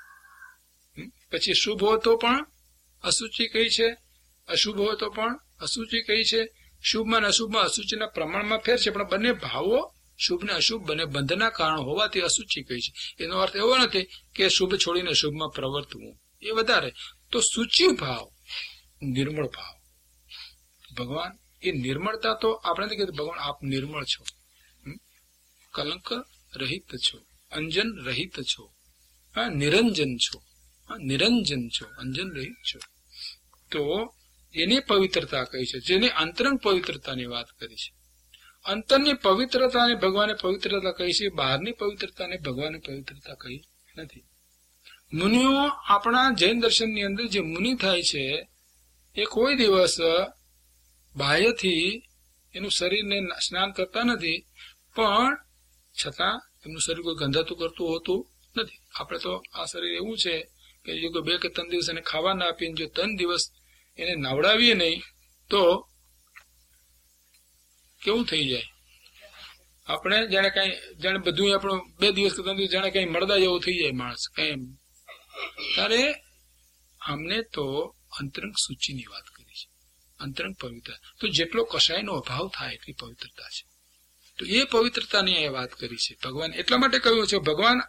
પછી શુભ હોય તો પણ અસુચિ કહી છે, અશુભ હોય તો પણ અસુચિ કહી છે. શુભમાં અને અશુભમાં અસુચિના પ્રમાણમાં ફેર છે, પણ બંને ભાવો શુભ ને અશુભ બંને બંધના કારણ હોવાથી અસુચિ કહી છે. એનો અર્થ એવો નથી કે શુભ છોડીને શુભમાં પ્રવર્તવું, એ વધારે. તો સૂચિ ભાવ, નિર્મળ ભાવ. ભગવાન એ નિર્મળતા તો આપણે નથી કહેતું ભગવાન આપ નિર્મળ છો, કલંક રહિત છો, અંજન રહિત છો, હા નિરંજન છો, હા નિરંજન છો, અંજન રહિત છો. તો એની પવિત્રતા કહી છે, જેની અંતરંગ પવિત્રતાની વાત કરી છે. અંતરની પવિત્રતાને ભગવાને પવિત્રતા કહી છે, બહારની પવિત્રતાને ભગવાને પવિત્રતા કહી નથી. મુનિઓ આપણા જૈન દર્શનની અંદર જે મુનિ થાય છે એ કોઈ દિવસ બાહ્યથી એનું શરીરને સ્નાન કરતા નથી, પણ છતાં એમનું શરીર કોઈ ગંધાતું કરતું હોતું નથી. આપણે તો આ શરીર એવું છે કે જો બે કે ત્રણ દિવસ એને ખાવા ના આપીને જો ત્રણ દિવસ એને નાવડાવીએ નહીં તો કેવું થઈ જાય? આપણે જાણે કઈ જાણે બધું આપણું બે દિવસ કે ત્રણ દિવસ જાણે કઈ મળદા જેવું થઈ જાય માણસ કઈ. ત્યારે અમને તો અંતરંગ સૂચિની વાત કરી છે, અંતરંગ પવિત્રતા. તો જેટલો કશાયનો અભાવ થાય એટલી પવિત્રતા છે. તો એ પવિત્રતાની એ વાત કરી છે ભગવાન. એટલા માટે કહ્યું છે ભગવાન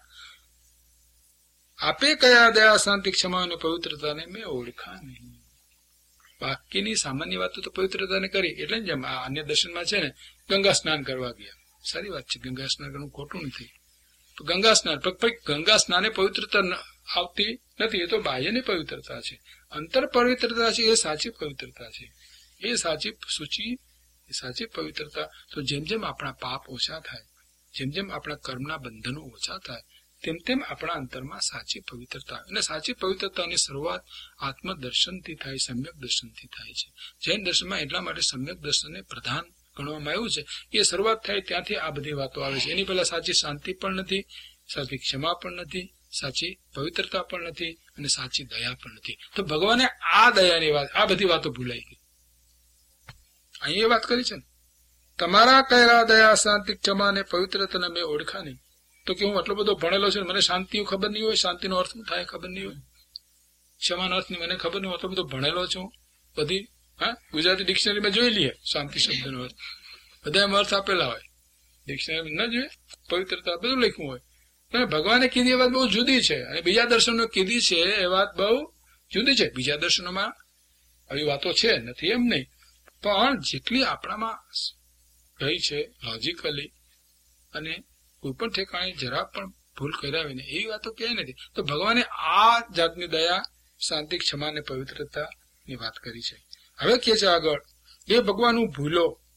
આપે કયા દયા, શાંતિ, ક્ષમા અને પવિત્રતાને મેં ઓળખા નહીં. બાકીની સામાન્ય વાતો તો પવિત્રતાને કરી. એટલે જેમ આ અન્ય દર્શનમાં છે ને, ગંગા સ્નાન કરવા ગયા, સારી વાત છે, ગંગા સ્નાન કરવું ખોટું નથી. તો ગંગા સ્નાન ગંગા સ્નાને પવિત્રતા આવતી નથી, એ તો બાહ્યની પવિત્રતા છે. અંતર પવિત્રતા છે, એ સાચી પવિત્રતા છે, એ સાચી સૂચિ, એ સાચી પવિત્રતા. તો જેમ જેમ આપણા પાપ ઓછા થાય, જેમ જેમ આપણા કર્મના બંધનો ઓછા થાય, તેમ તેમ આપણા અંતરમાં સાચી પવિત્રતા. અને સાચી પવિત્રતાની શરૂઆત આત્મદર્શનથી થાય, સમ્યક દર્શનથી થાય છે. જૈન દર્શનમાં એટલા માટે સમ્યક દર્શનને પ્રધાન ગણવામાં આવ્યું છે. એ શરૂઆત થાય ત્યાંથી આ બધી વાતો આવે છે. એની પહેલા સાચી શાંતિ પણ નથી, સાચી ક્ષમા પણ નથી, સાચી પવિત્રતા પણ નથી, અને સાચી દયા પણ નથી. તો ભગવાને આ દયાની વાત, આ બધી વાતો ભૂલાઈ ગઈ. અહીં એ વાત કરી છે ને, તમારા કહેલા દયા, શાંતિ, ક્ષમા અને પવિત્રતાને મેં ઓળખા નહીં. તો કે હું આટલો બધો ભણેલો છું, મને શાંતિ ખબર નહીં હોય, શાંતિનો અર્થ શું થાય ખબર નહીં હોય, ક્ષમાનો અર્થ મને ખબર નહીં હોય, આટલો બધો ભણેલો છું. બધી હા ગુજરાતી ડિક્શનરીમાં જોઈ લઈએ શાંતિ શબ્દનો અર્થ, બધા એમાં અર્થ આપેલા હોય. ડિક્શનરી ન જોઈએ, પવિત્રતા બધું લખ્યું હોય. પણ ભગવાને કીધી એ વાત બહુ જુદી છે, અને બીજા દર્શનો કીધી છે એ વાત બહુ જુદી છે. બીજા દર્શનોમાં આવી વાતો છે, નથી એમ નહીં, પણ જેટલી આપણામાં ગઈ છે લોજિકલી અને કોઈ પણ ઠેકાણે જરા પણ ભૂલ કરાવીને એવી વાતો ક્યાંય નથી. તો ભગવાને આ જાતની દયા, શાંતિ, ક્ષમા અને પવિત્રતાની વાત કરી છે. હવે કે છે આગળ, એ ભગવાન હું ભૂલો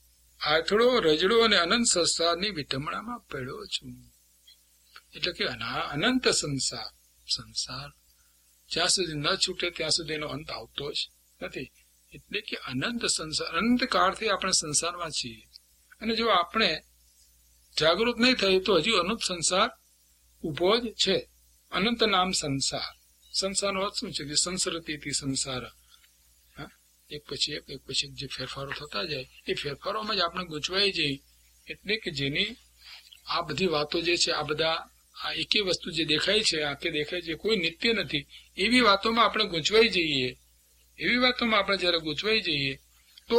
આથડો રજડો અને અનંત સંસારની વિટમણામાં પડ્યો છું. એટલે કે અનંત સંસાર સંસાર જ્યાં સુધી ન છૂટે ત્યાં સુધી એનો અંત આવતો જ નથી. એટલે કે અનંત સંસાર, અનંત કાળથી આપણે સંસારમાં છીએ. અને જો આપણે જાગૃત નહીં થઈએ તો હજુ અનંત સંસાર ઉભો જ છે. અનંત નામ સંસાર. સંસારનો અર્થ શું છે? કે સંસરતી સંસાર, એક પછી એક એક પછી એક જે ફેરફારો થતા જાય એ ફેરફારોમાં જ આપણે ગૂંચવાઈ જઈએ. એટલે કે જેની આ બધી વાતો જે છે, આ બધા આ એકે વસ્તુ જે દેખાય છે, આંખે દેખાય છે, કોઈ નિત્ય નથી, એવી વાતોમાં આપણે ગૂંચવાઈ જઈએ. એવી વાતોમાં આપણે જયારે ગૂંચવાઈ જઈએ તો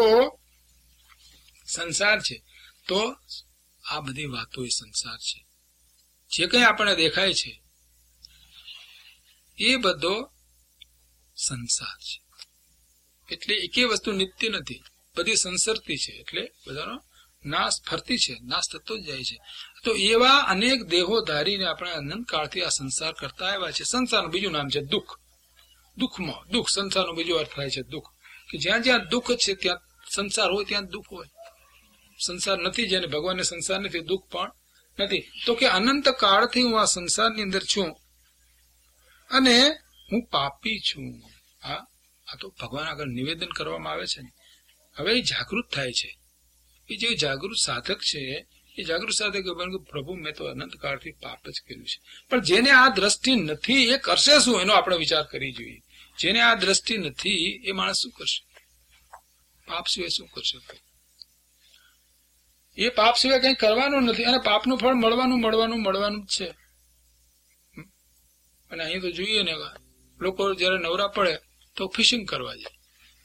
સંસાર છે. તો આ બધી વાતો એ સંસાર છે. જે કંઈ આપણને દેખાય છે એ બધો સંસાર છે. એટલે એકે વસ્તુ નિત્ય નથી, બધી સંસરતી છે. એટલે બધાનો નાશ ફરતી છે, નાશ થતો જ જાય છે. તો એવા અનેક દેહો ધારીને આપણે અનંત કાળથી આ સંસાર કરતા આવ્યા છે. સંસારનું બીજું નામ છે દુઃખ. દુઃખમાં દુઃખ, સંસારનો બીજો અર્થ થાય છે દુઃખ. કે જ્યાં જ્યાં દુઃખ છે ત્યાં સંસાર હોય, ત્યાં દુઃખ હોય. સંસાર નથી જેને ભગવાનને સંસાર નથી, દુઃખ પણ નથી. તો કે અનંત કાળથી હું આ સંસારની અંદર છું અને હું પાપી છું. આ આ તો ભગવાન આગળ નિવેદન કરવામાં આવે છે ને. હવે એ જાગૃત થાય છે. એ જે જાગૃત સાધક છે એ જાગૃત સાધક પ્રભુ મેં તો અનંત કાળથી પાપ જ કર્યું છે. પણ જેને આ દ્રષ્ટિ નથી એ કરશે શું, એનો આપણે વિચાર કરી જોઈએ. જેને આ દ્રષ્ટિ નથી એ માણસ શું કરશે? પાપ સિવાય શું કરશે? એ પાપ સિવાય કઈ કરવાનું નથી. અને પાપનું ફળ મળવાનું મળવાનું મળવાનું જ છે. અને અહીં તો જોઈએ ને, લોકો જયારે નવરા પડે તો ફિશિંગ કરવા જાય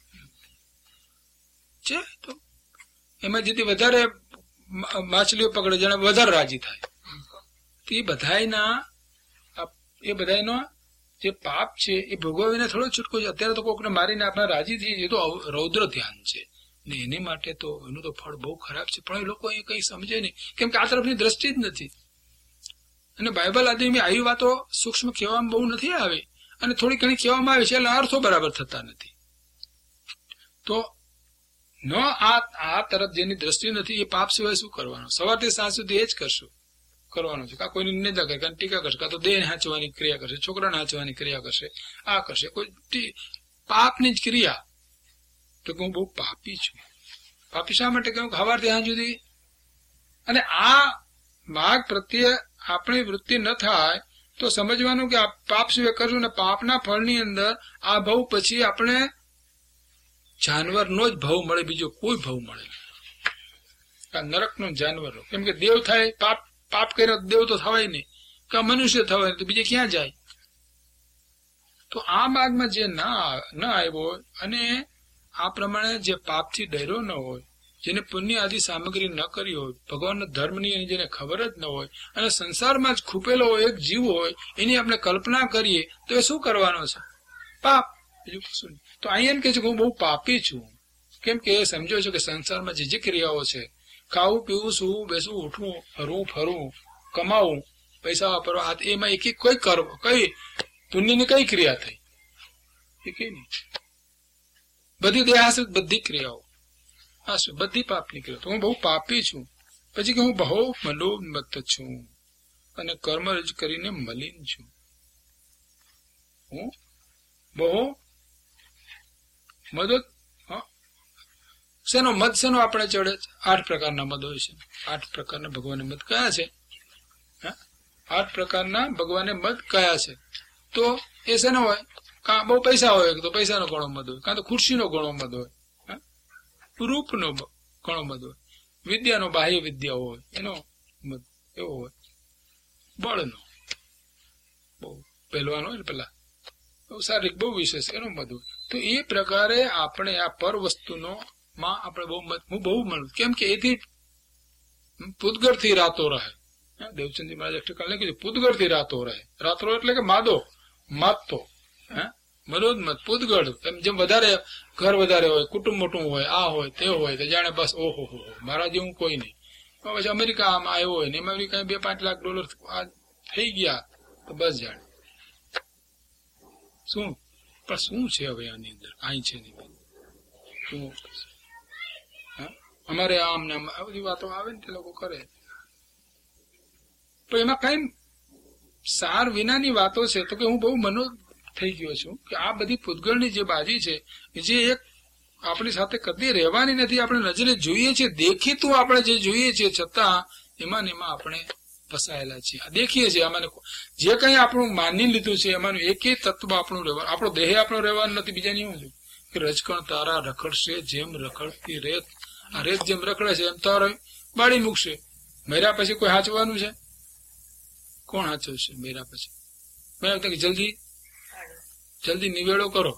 છે. તો એમાં જેથી વધારે માછલીઓ પકડે જેને વધારે રાજી થાય. તો એ બધાયના એ બધાયનો જે પાપ છે એ ભોગવીને થોડો છૂટકો છે. અત્યારે તો કોકને મારીને આપણે રાજી થઈએ, એ તો રૌદ્ર ધ્યાન છે ને એની માટે તો એનું તો ફળ બહુ ખરાબ છે. પણ એ લોકો એ કઈ સમજે નહીં, કેમ કે આ તરફની દ્રષ્ટિ જ નથી. અને બાઇબલ આદિ આવી વાતો સૂક્ષ્મ કહેવામાં બહુ નથી આવી, અને થોડી ઘણી કહેવામાં આવે છે એટલે અર્થો બરાબર થતા નથી. તો ન આ આ તરફ જેની દ્રષ્ટિ નથી એ પાપ સિવાય શું કરવાનું? સવારથી સાંજ સુધી એ જ કરશું કરવાનું છે. કાં કોઈની નિંદા કરે, કાં ટીકા કરશે, કાં તો દેહ હાંચવાની ક્રિયા કરશે, છોકરાને હાંચવાની ક્રિયા કરશે, આ કરશે, કોઈ પાપની જ ક્રિયા. તો હું બહુ પાપી છું. પાપી શા માટે કહ્યું? સવારથી સાંજ સુધી. અને આ માર્ગ પ્રત્યે આપણી વૃત્તિ ન થાય તો સમજવાનું કે આ પાપ સિવાય કરશું ને પાપના ફળની અંદર આ ભવ પછી આપણે જાનવરનો જ ભવ મળે, બીજો કોઈ ભવ મળે. નરકનો જાનવરનો. કેમ કે દેવ થાય, પાપ પાપ કર્યો દેવ તો થવાય નહીં, કે મનુષ્ય થવાય તો બીજે ક્યાં જાય? તો આ માર્ગમાં જે ના ન આવ્યો અને આ પ્રમાણે જે પાપથી ડર્યો ન હોય, જેને પુણ્ય આદિ સામગ્રી ન કરી હોય, ભગવાનના ધર્મની જેને ખબર જ ન હોય, અને સંસારમાં જ ખૂપેલો એક જીવ હોય, એની આપણે કલ્પના કરીએ તો એ શું કરવાનો છે? પાપ, બીજું કશું નહીં. તો અહીંયા એમ કે છે કે હું બહુ પાપી છું. કેમ કે એ સમજો છો કે સંસારમાં જે જે ક્રિયાઓ છે, ખાવું પીવું સૂવું બેસવું ઉઠવું હરવું ફરવું કમાવું પૈસા વાપરવા, એમાં એક એક કોઈ કરવો કઈ પુણ્યની કઈ ક્રિયા થઈ? એ કઈ નહીં. બધી દેહાશ્રિત બધી ક્રિયાઓ હા શું બધી પાપની ક્રિયા. તો હું બહુ પાપી છું. પછી કે હું બહુ મલોન્મત્ત છું અને કર્મ રજ કરીને મલિન છું. હું બહુ મદદ શેનો મદ શેનો આપણે ચડે? આઠ પ્રકારના મદ હોય છે. આઠ પ્રકારના ભગવાને મદ કયા છે? આઠ પ્રકારના ભગવાને મદ કયા છે? તો એ શેનો હોય? કાં બહુ પૈસા હોય તો પૈસાનો ઘણો મદ હોય, કાં તો ખુરશીનો ઘણો મદ હોય, રૂપનો ઘણો મદ હોય, વિદ્યાનો બાહ્ય વિદ્યા હોય એનો મદ એવો હોય, બળનો બહુ પહેલવાનો હોય ને પેલા બહુ શારીરિક બહુ વિશેષ એનો મદ હોય. તો એ પ્રકારે આપણે આ પર વસ્તુનો માં આપણે બહુ હું બહુ મળું. કેમ કે એથી પૂતગળથી રાતો રહે. દેવચંદજી મહારાજ ઠેકાણ લખ્યું છે પૂતગળથી રાતો રહે. રાત્રો એટલે કે માદો માતતો હે મનોદમત પૂતગળ. જેમ વધારે ઘર વધારે હોય, કુટુંબ મોટું હોય, આ હોય તે હોય તો જાણે બસ ઓહો હો મારા જેવું કોઈ નહીં. પછી અમેરિકામાં આવ્યો હોય ને અમેરિકા બે પાંચ લાખ ડોલર થઈ ગયા તો બસ જાણે શું. પણ શું છે હવે આની અંદર? કાંઈ છે નહીં. શું અમારે આમ ને આ બધી વાતો આવે ને તે લોકો કરે, પણ એમાં કઈ સાર વિનાની વાતો છે. તો કે હું બહુ મનો થઈ ગયો છું કે આ બધી પૂતગળની જે બાજી છે, જે એક આપણી સાથે કદી રહેવાની નથી, આપણે નજરે જોઈએ છીએ, દેખીતું આપણે જે જોઈએ છીએ, છતાં એમાં ને એમાં આપણે ફસાયેલા છીએ. દેખીએ છીએ આમાં જે કઈ આપણું માની લીધું છે એમાંનું એક તત્વ આપણું રહેવાનું, આપણો દેહ આપણો રહેવાનું નથી. બીજાની એવું છે કે રજકણ તારા રખડશે જેમ રખડતી રેત, આ રેત જેમ રખડે છે એમ તારો બાળી મૂકશે. મર્યા પછી કોઈ હાચવાનું છે? કોણ હાચવશે મર્યા પછી? મેં કે જલ્દી જલ્દી નિવેડો કરો,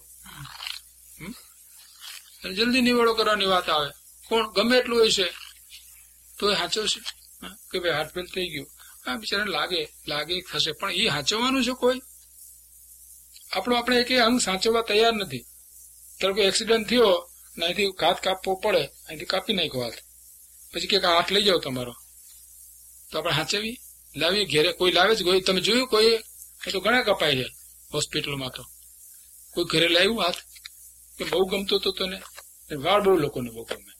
જલ્દી નિવેડો કરવાની વાત આવે. કોણ ગમે એટલું હોય છે તો એ હાચવશે કે ભાઈ હાથફેલ થઈ ગયું, હા બિચારાને લાગે લાગે થશે, પણ એ હાચવવાનું છે કોઈ? આપણો આપણે એક અંગ સાચવવા તૈયાર નથી. ત્યારે કોઈ એક્સિડન્ટ થયો ને અહીંથી હાથ કાપવો પડે, અહીંથી કાપી નાખ્યો હાથ, પછી કે હાથ લઈ જાઓ તમારો, તો આપણે હાચવી લાવીએ ઘેરે? કોઈ લાવે છે? કોઈ તમે જોયું? કોઈ એ તો ઘણા કપાય છે હોસ્પિટલમાં. તો કોઈ ઘરે લાવ્યું હાથ કે બહુ ગમતો હતો તને? વાળ બહુ લોકોને બહુ ગમે,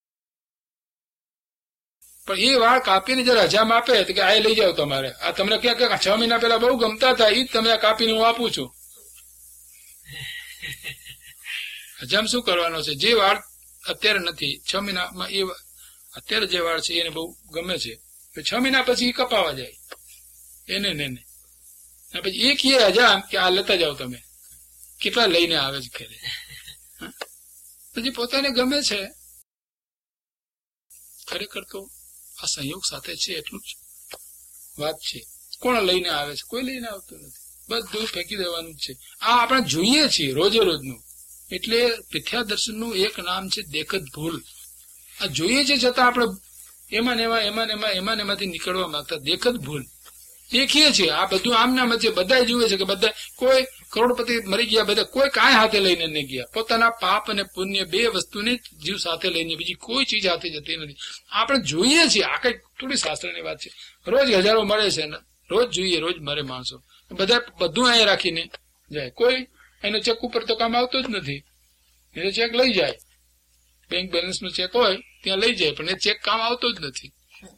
પણ એ વાળ કાપીને જરા હજામ આપે તો કે આ લઈ જાવ તમારે, આ તમને ક્યાં ક્યાં છ મહિના પેલા બહુ ગમતા હતા, એ જ તમે કાપીને હું આપું છું. હજામ શું કરવાનો છે? જે વાળ અત્યારે નથી, છ મહિનામાં એ અત્યારે જે વાળ છે એને બહુ ગમે છે, છ મહિના પછી એ કપાવા જાય એને ને એને, પછી એક એ હજામ કે આ લેતા જાઓ તમે. કેટલા લઈને આવે છે ઘરે? પછી પોતાને ગમે છે. ખરેખર તો આ સંયોગ સાથે છે એટલું જ વાત છે. કોણ લઈને આવે છે? કોઈ લઈને આવતું નથી, બધું ફેંકી દેવાનું જ છે. આ આપણે જોઈએ છીએ રોજે રોજનું. એટલે મિથ્યા દર્શનનું એક નામ છે દેખત ભૂલ. આ જોઈએ છે છતાં આપણે એમાં એમાં એમાં એમાં એમાં એમાંથી નીકળવા માંગતા. દેખત ભૂલ દેખીએ છીએ, આ બધું આમ નામ છે. બધા જુએ છે કે બધા કોઈ કરોડપતિ મરી ગયા, બધા કોઈ કાંઈ હાથે લઈને નહીં ગયા. પોતાના પાપ અને પુણ્ય બે વસ્તુને જીવ સાથે લઈને, બીજી કોઈ ચીજ હાથે જતી નથી. આપણે જોઈએ છીએ. આ કઈ થોડી શાસ્ત્રની વાત છે. રોજ હજારો મળે છે ને, રોજ જોઈએ, રોજ મરે માણસો. બધા બધું અહીંયા રાખીને જાય. કોઈ એનો ચેક ઉપર તો કામ આવતો જ નથી. એ ચેક લઈ જાય, બેંક બેલેન્સ નો ચેક હોય ત્યાં લઈ જાય, પણ એ ચેક કામ આવતો જ નથી.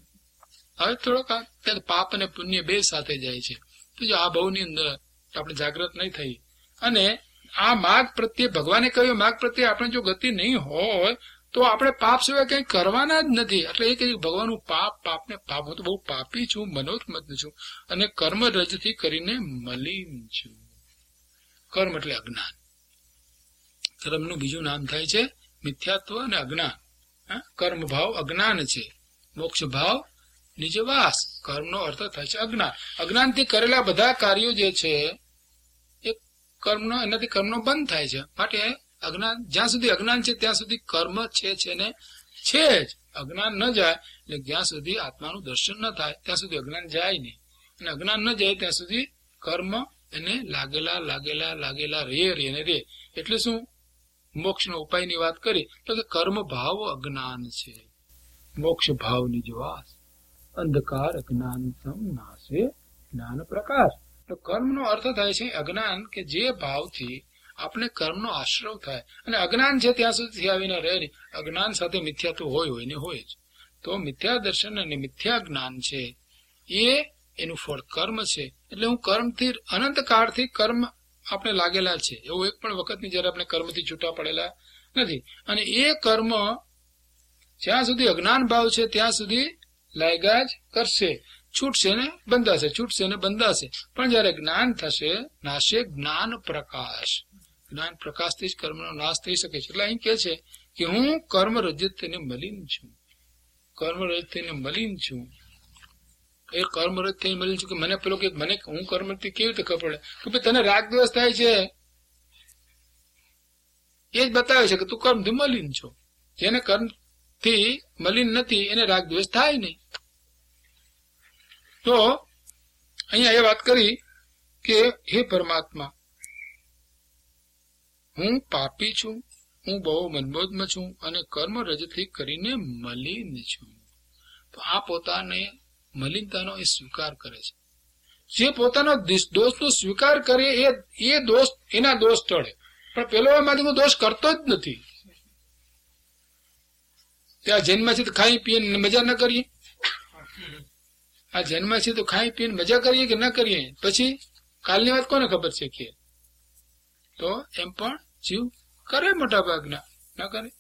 હવે થોડોક પાપ અને પુણ્ય બે સાથે જાય છે. તો જો આ ભાવની અંદર આપણે જાગૃત નહીં થઈ, અને આ માર્ગ પ્રત્યે ભગવાને કહ્યું માર્ગ પ્રત્યે આપણે જો ગતિ નહીં હોય તો આપણે પાપ સિવાય કંઈ કરવાના જ નથી. એટલે એ કહ્યું ભગવાનનું પાપ પાપને પાપ. હું તો બહુ પાપી છું, મનોત્મત છું, અને કર્મ રજથી કરીને મલિન છું. કર્મ એટલે અજ્ઞાન. કર્મનું બીજું નામ થાય છે મિથ્યાત્વ અને અજ્ઞાન. કર્મ ભાવ અજ્ઞાન છે, મોક્ષ ભાવ નિજવાસ. કર્મનો અર્થ થાય છે અજ્ઞાન. અજ્ઞાનથી કરેલા બધા કાર્યો જે છે એ કર્મનો, એનાથી કર્મનો બંધ થાય છે. માટે અજ્ઞાન, જ્યાં સુધી અજ્ઞાન છે ત્યાં સુધી કર્મ છે છે ને છે જ. અજ્ઞાન ન જાય એટલે જ્યાં સુધી આત્માનું દર્શન ન થાય ત્યાં સુધી અજ્ઞાન જાય નહીં, અને અજ્ઞાન ન જાય ત્યાં સુધી કર્મ એને લાગેલા લાગેલા લાગેલા રે રે ને રે. એટલે શું? મોક્ષનો ઉપાયની વાત કરી તો કે કર્મ ભાવ અજ્ઞાન છે, મોક્ષ ભાવ નિજવાસ. અંધકાર અજ્ઞાનતમ નાશે જ્ઞાન પ્રકાશ. તો કર્મનો અર્થ થાય છે અજ્ઞાન, કે જે ભાવથી આપણે કર્મનો આશ્રવ થાય. અને અજ્ઞાન છે ત્યાં સુધી આવીને રહે નહીં. અજ્ઞાન સાથે મિથ્યા તો હોય હોય ને હોય જ. તો મિથ્યા દર્શન અને મિથ્યા જ્ઞાન છે એ એનું ફળ કર્મ છે. એટલે હું કર્મથી અનંત કાળથી કર્મ આપણે લાગેલા છે, એવું એક પણ વખતની જયારે આપણે કર્મથી છૂટા પડેલા નથી. અને એ કર્મ જ્યાં સુધી અજ્ઞાન ભાવ છે ત્યાં સુધી લાગ્યા જ કરશે. છૂટશે ને બંધાશે, છૂટશે ને બંધાશે. પણ જયારે જ્ઞાન થશે, નાશે જ્ઞાન પ્રકાશ. જ્ઞાન પ્રકાશથી જ કર્મનો નાશ થઈ શકે છે. એટલે અહીં કે છે કે હું કર્મ રજત થઈને મલિન છું, કર્મ રજત થઈને મલિન છું. એ કર્મ રજત થઈને મલિન છું કે મને પેલો કે મને હું કર્મથી કેવી રીતે ખબર પડે કે ભાઈ તને રાગ દ્વેષ થાય છે, એ જ બતાવે છે કે તું કર્મથી મલિન છો. જેને કર્મથી મલિન નથી એને રાગ દ્વેષ થાય નહીં. તો અહીંયા એ વાત કરી કે હે પરમાત્મા, હું પાપી છું, હું બહુ મનબોધમાં છું, અને કર્મ રજથી કરીને મલિન છું. તો આ પોતાને મલિનતાનો એ સ્વીકાર કરે છે. જે પોતાનો દોષનો સ્વીકાર કરે એ એ દોષ એના દોષ ટળે. પણ પેલો એમાંથી હું દોષ કરતો જ નથી. ત્યાં જન્મ છે તો ખાઈ પીને મજા ન કરીએ? આ જન્મ છે તો ખાઈ પીને મજા કરીએ કે ન કરીએ? પછી કાલની વાત કોને ખબર છે કે? તો એમ પણ જીવ કરે મોટા ભાગના, ન કરે.